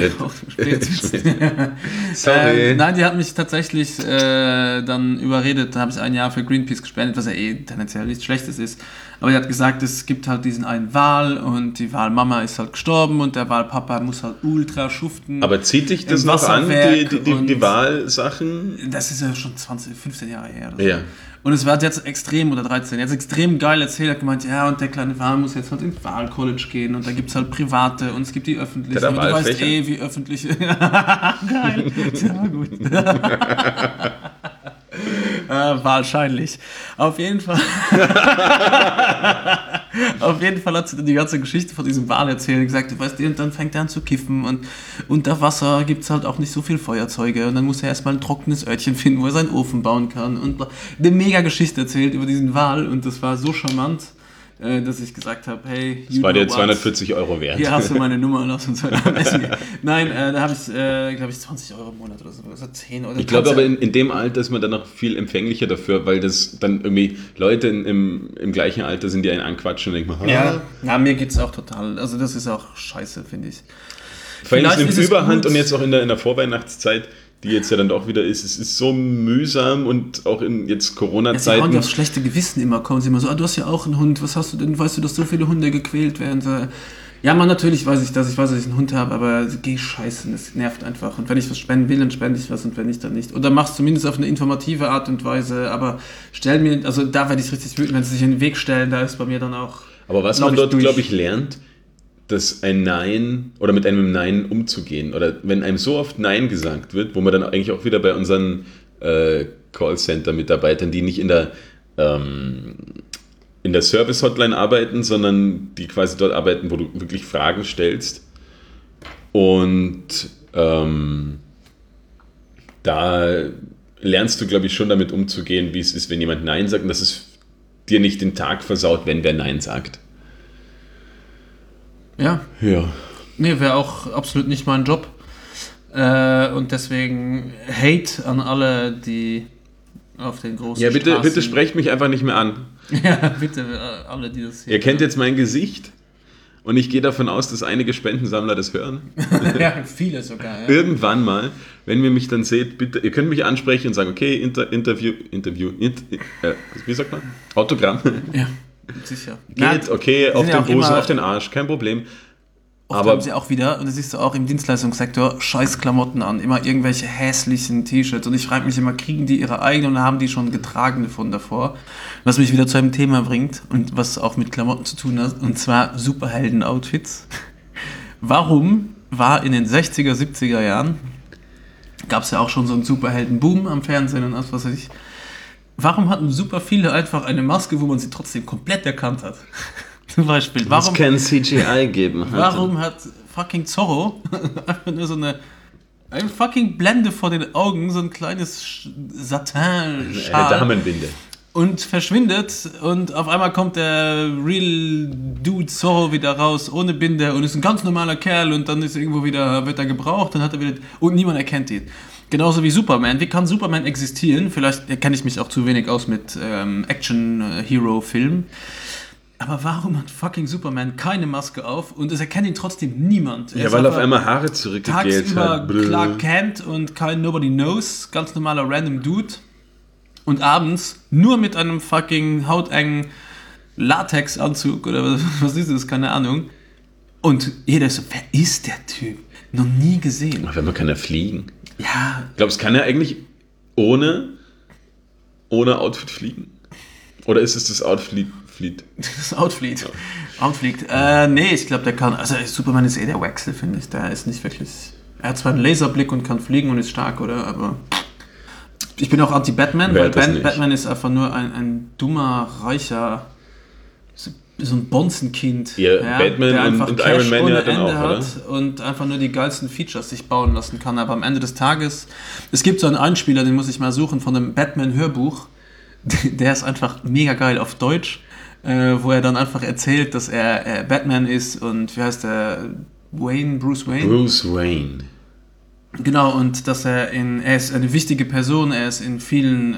Sorry. Nein, die hat mich tatsächlich dann überredet, da habe ich ein Jahr für Greenpeace gespendet, was ja tendenziell nichts Schlechtes ist. Aber die hat gesagt, es gibt halt diesen einen Wal und die Walmama ist halt gestorben und der Walpapa muss halt ultra schuften. Aber zieht dich das noch an, die Wahlsachen? Das ist ja schon 15 Jahre her. Ja. Und es war jetzt extrem, oder 13, jetzt extrem geil erzählt, hat gemeint, ja, und der kleine Wal muss jetzt halt ins Wahlcollege gehen und da gibt es halt private und es gibt die öffentlichen. Und du weißt wie öffentliche. Geil. Ja, gut. Wahrscheinlich. Auf jeden Fall hat sie dann die ganze Geschichte von diesem Wal erzählt und gesagt, du weißt, und dann fängt er an zu kiffen und unter Wasser gibt es halt auch nicht so viel Feuerzeuge und dann muss er erstmal ein trockenes Örtchen finden, wo er seinen Ofen bauen kann und eine mega Geschichte erzählt über diesen Wal und das war so charmant, dass ich gesagt habe, hey, das war dir 240 Euro wert. Hier hast du meine Nummer, lass uns heute essen. Nein, da habe ich, glaube ich, 20 Euro im Monat oder so, 10 oder. Ich glaube aber in dem Alter ist man dann noch viel empfänglicher dafür, weil das dann irgendwie Leute im gleichen Alter sind, die einen anquatschen und denken, ja, mir geht's auch total, also das ist auch scheiße, finde ich. Vor allem nimmt Überhand und jetzt auch in der Vorweihnachtszeit, die jetzt ja dann doch wieder ist, es ist so mühsam und auch in jetzt Corona-Zeiten. Ja, sie wollen ja aufs schlechte Gewissen immer kommen, sie immer so, du hast ja auch einen Hund, was hast du denn, weißt du, dass so viele Hunde gequält werden? Ja, man, natürlich weiß ich das, ich weiß, dass ich einen Hund habe, aber geh scheißen, das nervt einfach. Und wenn ich was spenden will, dann spende ich was und wenn nicht, dann nicht. Oder mach's zumindest auf eine informative Art und Weise, aber da werde ich richtig wütend, wenn sie sich in den Weg stellen, da ist bei mir dann auch. Aber was man dort, glaube ich, lernt, dass ein Nein oder mit einem Nein umzugehen oder wenn einem so oft Nein gesagt wird, wo man dann eigentlich auch wieder bei unseren Callcenter-Mitarbeitern, die nicht in der in der Service-Hotline arbeiten, sondern die quasi dort arbeiten, wo du wirklich Fragen stellst. Und da lernst du, glaube ich, schon damit umzugehen, wie es ist, wenn jemand Nein sagt und dass es dir nicht den Tag versaut, wenn wer Nein sagt. Ja. Ja. Nee, wäre auch absolut nicht mein Job. Und deswegen Hate an alle, die auf den großen Ja, bitte, Straßen... bitte sprecht mich einfach nicht mehr an. Ja, bitte, alle, die das hier... Ihr kennt jetzt mein Gesicht und ich gehe davon aus, dass einige Spendensammler das hören. Ja, viele sogar, ja. Irgendwann mal, wenn ihr mich dann seht, bitte, ihr könnt mich ansprechen und sagen, okay, Interview, wie sagt man? Autogramm. Ja, sicher. Geht, okay, die auf sind ja den auch Busen, immer- auf den Arsch, kein Problem. Oft Aber haben sie auch wieder, und das siehst du auch im Dienstleistungssektor, scheiß Klamotten an, immer irgendwelche hässlichen T-Shirts. Und ich frage mich immer, kriegen die ihre eigenen oder haben die schon getragene von davor? Was mich wieder zu einem Thema bringt und was auch mit Klamotten zu tun hat, und zwar Superhelden-Outfits. Warum war in den 60er, 70er Jahren, gab es ja auch schon so einen Superhelden-Boom am Fernsehen und alles, was weiß ich, warum hatten super viele einfach eine Maske, wo man sie trotzdem komplett erkannt hat? Zum Beispiel, warum... kein CGI geben. Warum hat fucking Zorro einfach nur so eine fucking Blende vor den Augen, so ein kleines Satin-Schal Eine Damenbinde. und verschwindet und auf einmal kommt der Real Dude Zorro wieder raus, ohne Binde und ist ein ganz normaler Kerl und dann ist irgendwo wieder, wird er gebraucht, dann hat er wieder, und niemand erkennt ihn. Genauso wie Superman. Wie kann Superman existieren? Vielleicht kenne ich mich auch zu wenig aus mit Action-Hero-Filmen. Aber warum hat fucking Superman keine Maske auf und es erkennt ihn trotzdem niemand? Ja, weil auf einmal Haare zurückgegelt tagsüber hat. Brrr. Clark Kent und kein Nobody Knows, ganz normaler random Dude. Und abends nur mit einem fucking hautengen Latexanzug oder was ist das, keine Ahnung. Und jeder ist so, wer ist der Typ? Noch nie gesehen. Ach, wenn man kann er fliegen. Ja, Glaubst du, kann er eigentlich ohne Outfit fliegen? Oder ist es das Outfit? das Outfliegt. Nee, ich glaube, der kann, also Superman ist der Wechsel, finde ich. Der ist nicht wirklich, er hat zwar einen Laserblick und kann fliegen und ist stark, oder? Aber ich bin auch Anti-Batman, Wer weil hat das nicht? Batman ist einfach nur ein dummer, reicher, so ein Bonzenkind. Ja, Batman der einfach und Cash Iron Man ohne ja dann Ende auch, hat und einfach nur die geilsten Features sich bauen lassen kann. Aber am Ende des Tages, es gibt so einen Einspieler, den muss ich mal suchen, von einem Batman-Hörbuch. Der ist einfach mega geil auf Deutsch, wo er dann einfach erzählt, dass er Batman ist und wie heißt der? Bruce Wayne? Bruce Wayne. Genau, und dass er ist eine wichtige Person, er ist in vielen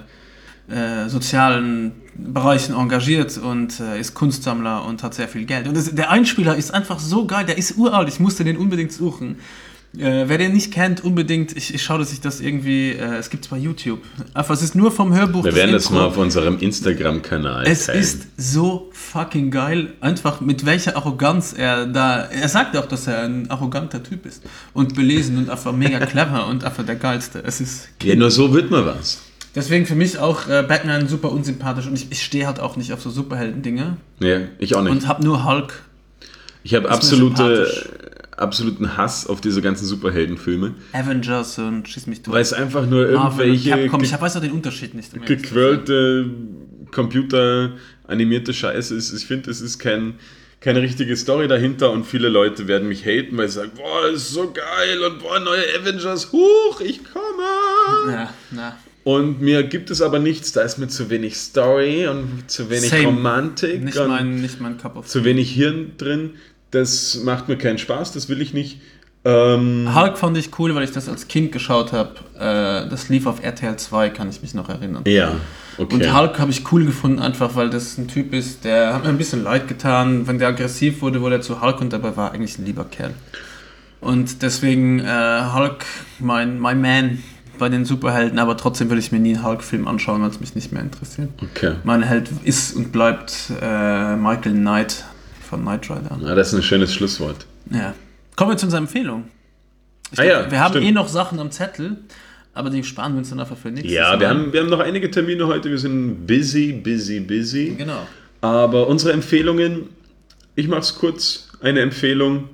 sozialen Bereichen engagiert und ist Kunstsammler und hat sehr viel Geld. Und der Einspieler ist einfach so geil, der ist uralt, ich musste den unbedingt suchen. Wer den nicht kennt, unbedingt, ich schaue, dass ich das irgendwie, es gibt es bei YouTube. Einfach, es ist nur vom Hörbuch. Wir werden das Intro. mal auf unserem Instagram-Kanal Es teilen. ist so fucking geil, einfach mit welcher Arroganz er sagt auch, dass er ein arroganter Typ ist und belesen und einfach mega clever und einfach der Geilste. Es ist Ja, nur so wird man was. deswegen für mich auch Batman super unsympathisch und ich stehe halt auch nicht auf so Superhelden-Dinge Ja, ich auch nicht. und habe nur Hulk. Ich habe ist mir sympathisch. absoluten Hass auf diese ganzen Superheldenfilme, Avengers und schieß mich durch. weil es einfach nur Marvel und irgendwelche Capcom. Ich weiß auch den Unterschied nicht. um ehrlich zu sein. gequirlte, computeranimierte Scheiße ist. Ich finde, es ist keine richtige Story dahinter und viele Leute werden mich haten, weil sie sagen, boah, das ist so geil und boah, neue Avengers, huch, ich komme. Ja, na. Und mir gibt es aber nichts, da ist mir zu wenig Story und zu wenig Same. Romantik Nicht und mein Cup of zu wenig Hirn drin. Das macht mir keinen Spaß, das will ich nicht. Hulk fand ich cool, weil ich das als Kind geschaut habe. Das lief auf RTL 2, kann ich mich noch erinnern. Ja, okay. Und Hulk habe ich cool gefunden, einfach weil das ein Typ ist, der hat mir ein bisschen leid getan. Wenn der aggressiv wurde, wurde er zu Hulk und dabei war er eigentlich ein lieber Kerl. Und deswegen Hulk, mein Man bei den Superhelden, aber trotzdem will ich mir nie einen Hulk-Film anschauen, weil es mich nicht mehr interessiert. Okay. Mein Held ist und bleibt Michael Knight von Knight Rider. Ja, das ist ein schönes Schlusswort. Ja. Kommen wir zu unserer Empfehlung. Wir haben stimmt. noch Sachen am Zettel, aber die sparen wir uns dann einfach für nächstes Ja, Mal. wir haben noch einige Termine heute, wir sind busy. Genau. Aber unsere Empfehlungen, ich mach's kurz, eine Empfehlung.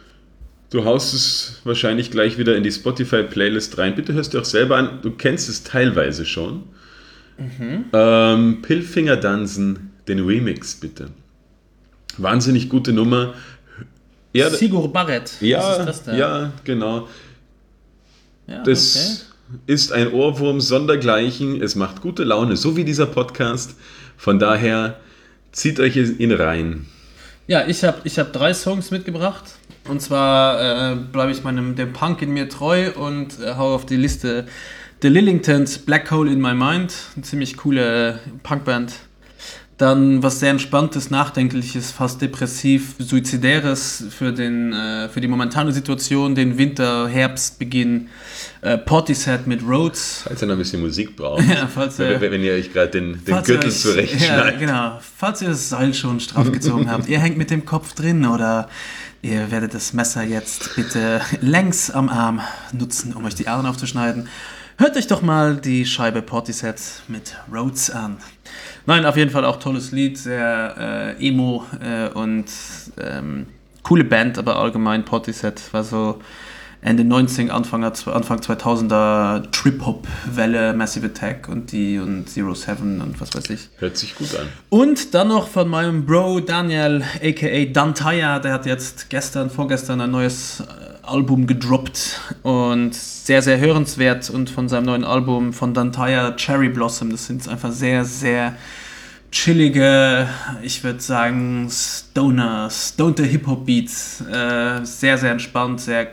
Du haust es wahrscheinlich gleich wieder in die Spotify-Playlist rein. Bitte hörst du auch selber an, du kennst es teilweise schon. Pilfinger Dansen, den Remix bitte. Wahnsinnig gute Nummer. Ja, Sigur Barrett. ja, Was ist das denn? ja, genau. Ja, Das ist ein Ohrwurm sondergleichen. Es macht gute Laune, so wie dieser Podcast. Von daher zieht euch ihn rein. Ja, ich hab 3 Songs mitgebracht. Und zwar bleibe ich dem Punk in mir treu und hau auf die Liste The Lillingtons Black Hole in My Mind. Eine ziemlich coole Punkband. Dann was sehr Entspanntes, Nachdenkliches, fast depressiv, Suizidäres für die momentane Situation, den Winter, Herbstbeginn. Portishead mit Rhodes. Falls ihr noch ein bisschen Musik braucht. Ja, wenn ihr euch gerade den Gürtel zurechtschneidet. Ja, genau. Falls ihr das Seil schon straff gezogen habt, ihr hängt mit dem Kopf drin oder ihr werdet das Messer jetzt bitte längs am Arm nutzen, um euch die Adern aufzuschneiden. Hört euch doch mal die Scheibe Portishead mit Rhodes an. Nein, auf jeden Fall auch tolles Lied, sehr emo und coole Band, aber allgemein Portishead war so Ende 90, Anfang 2000er Trip-Hop-Welle, Massive Attack und Zero Seven und was weiß ich. Hört sich gut an. Und dann noch von meinem Bro Daniel, a.k.a. Dantaya, der hat jetzt vorgestern ein neues Album gedroppt und sehr, sehr hörenswert. Und von seinem neuen Album von Dantaya, Cherry Blossom, das sind einfach sehr, sehr chillige, ich würde sagen, stonte Hip-Hop-Beats. Sehr, sehr entspannt, sehr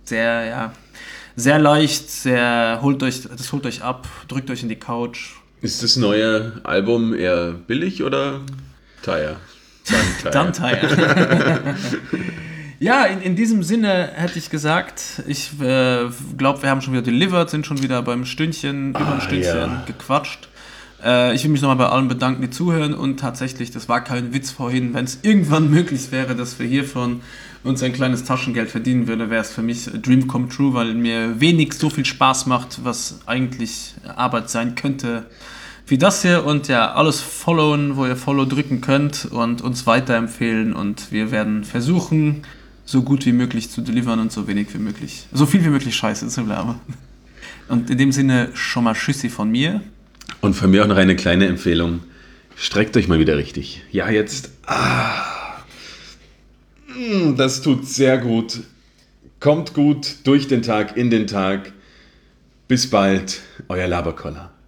leicht, das holt euch ab, drückt euch in die Couch. Ist das neue Album eher billig oder teuer? Dantaya. Ja, in diesem Sinne hätte ich gesagt, ich glaube, wir haben schon wieder delivered, sind schon wieder beim Stündchen, über ein Stündchen gequatscht. Ich will mich nochmal bei allen bedanken, die zuhören und tatsächlich, das war kein Witz vorhin, wenn es irgendwann möglich wäre, dass wir hiervon uns ein kleines Taschengeld verdienen würde, wäre es für mich a Dream come true, weil mir wenig so viel Spaß macht, was eigentlich Arbeit sein könnte, wie das hier. Und ja, alles followen, wo ihr Follow drücken könnt und uns weiterempfehlen und wir werden versuchen, so gut wie möglich zu delivern und so viel wie möglich Scheiße zu labern. Und in dem Sinne schon mal Tschüssi von mir. Und von mir auch noch eine kleine Empfehlung. Streckt euch mal wieder richtig. Ja, jetzt. Das tut sehr gut. Kommt gut durch den Tag, in den Tag. Bis bald, euer Laberkoller.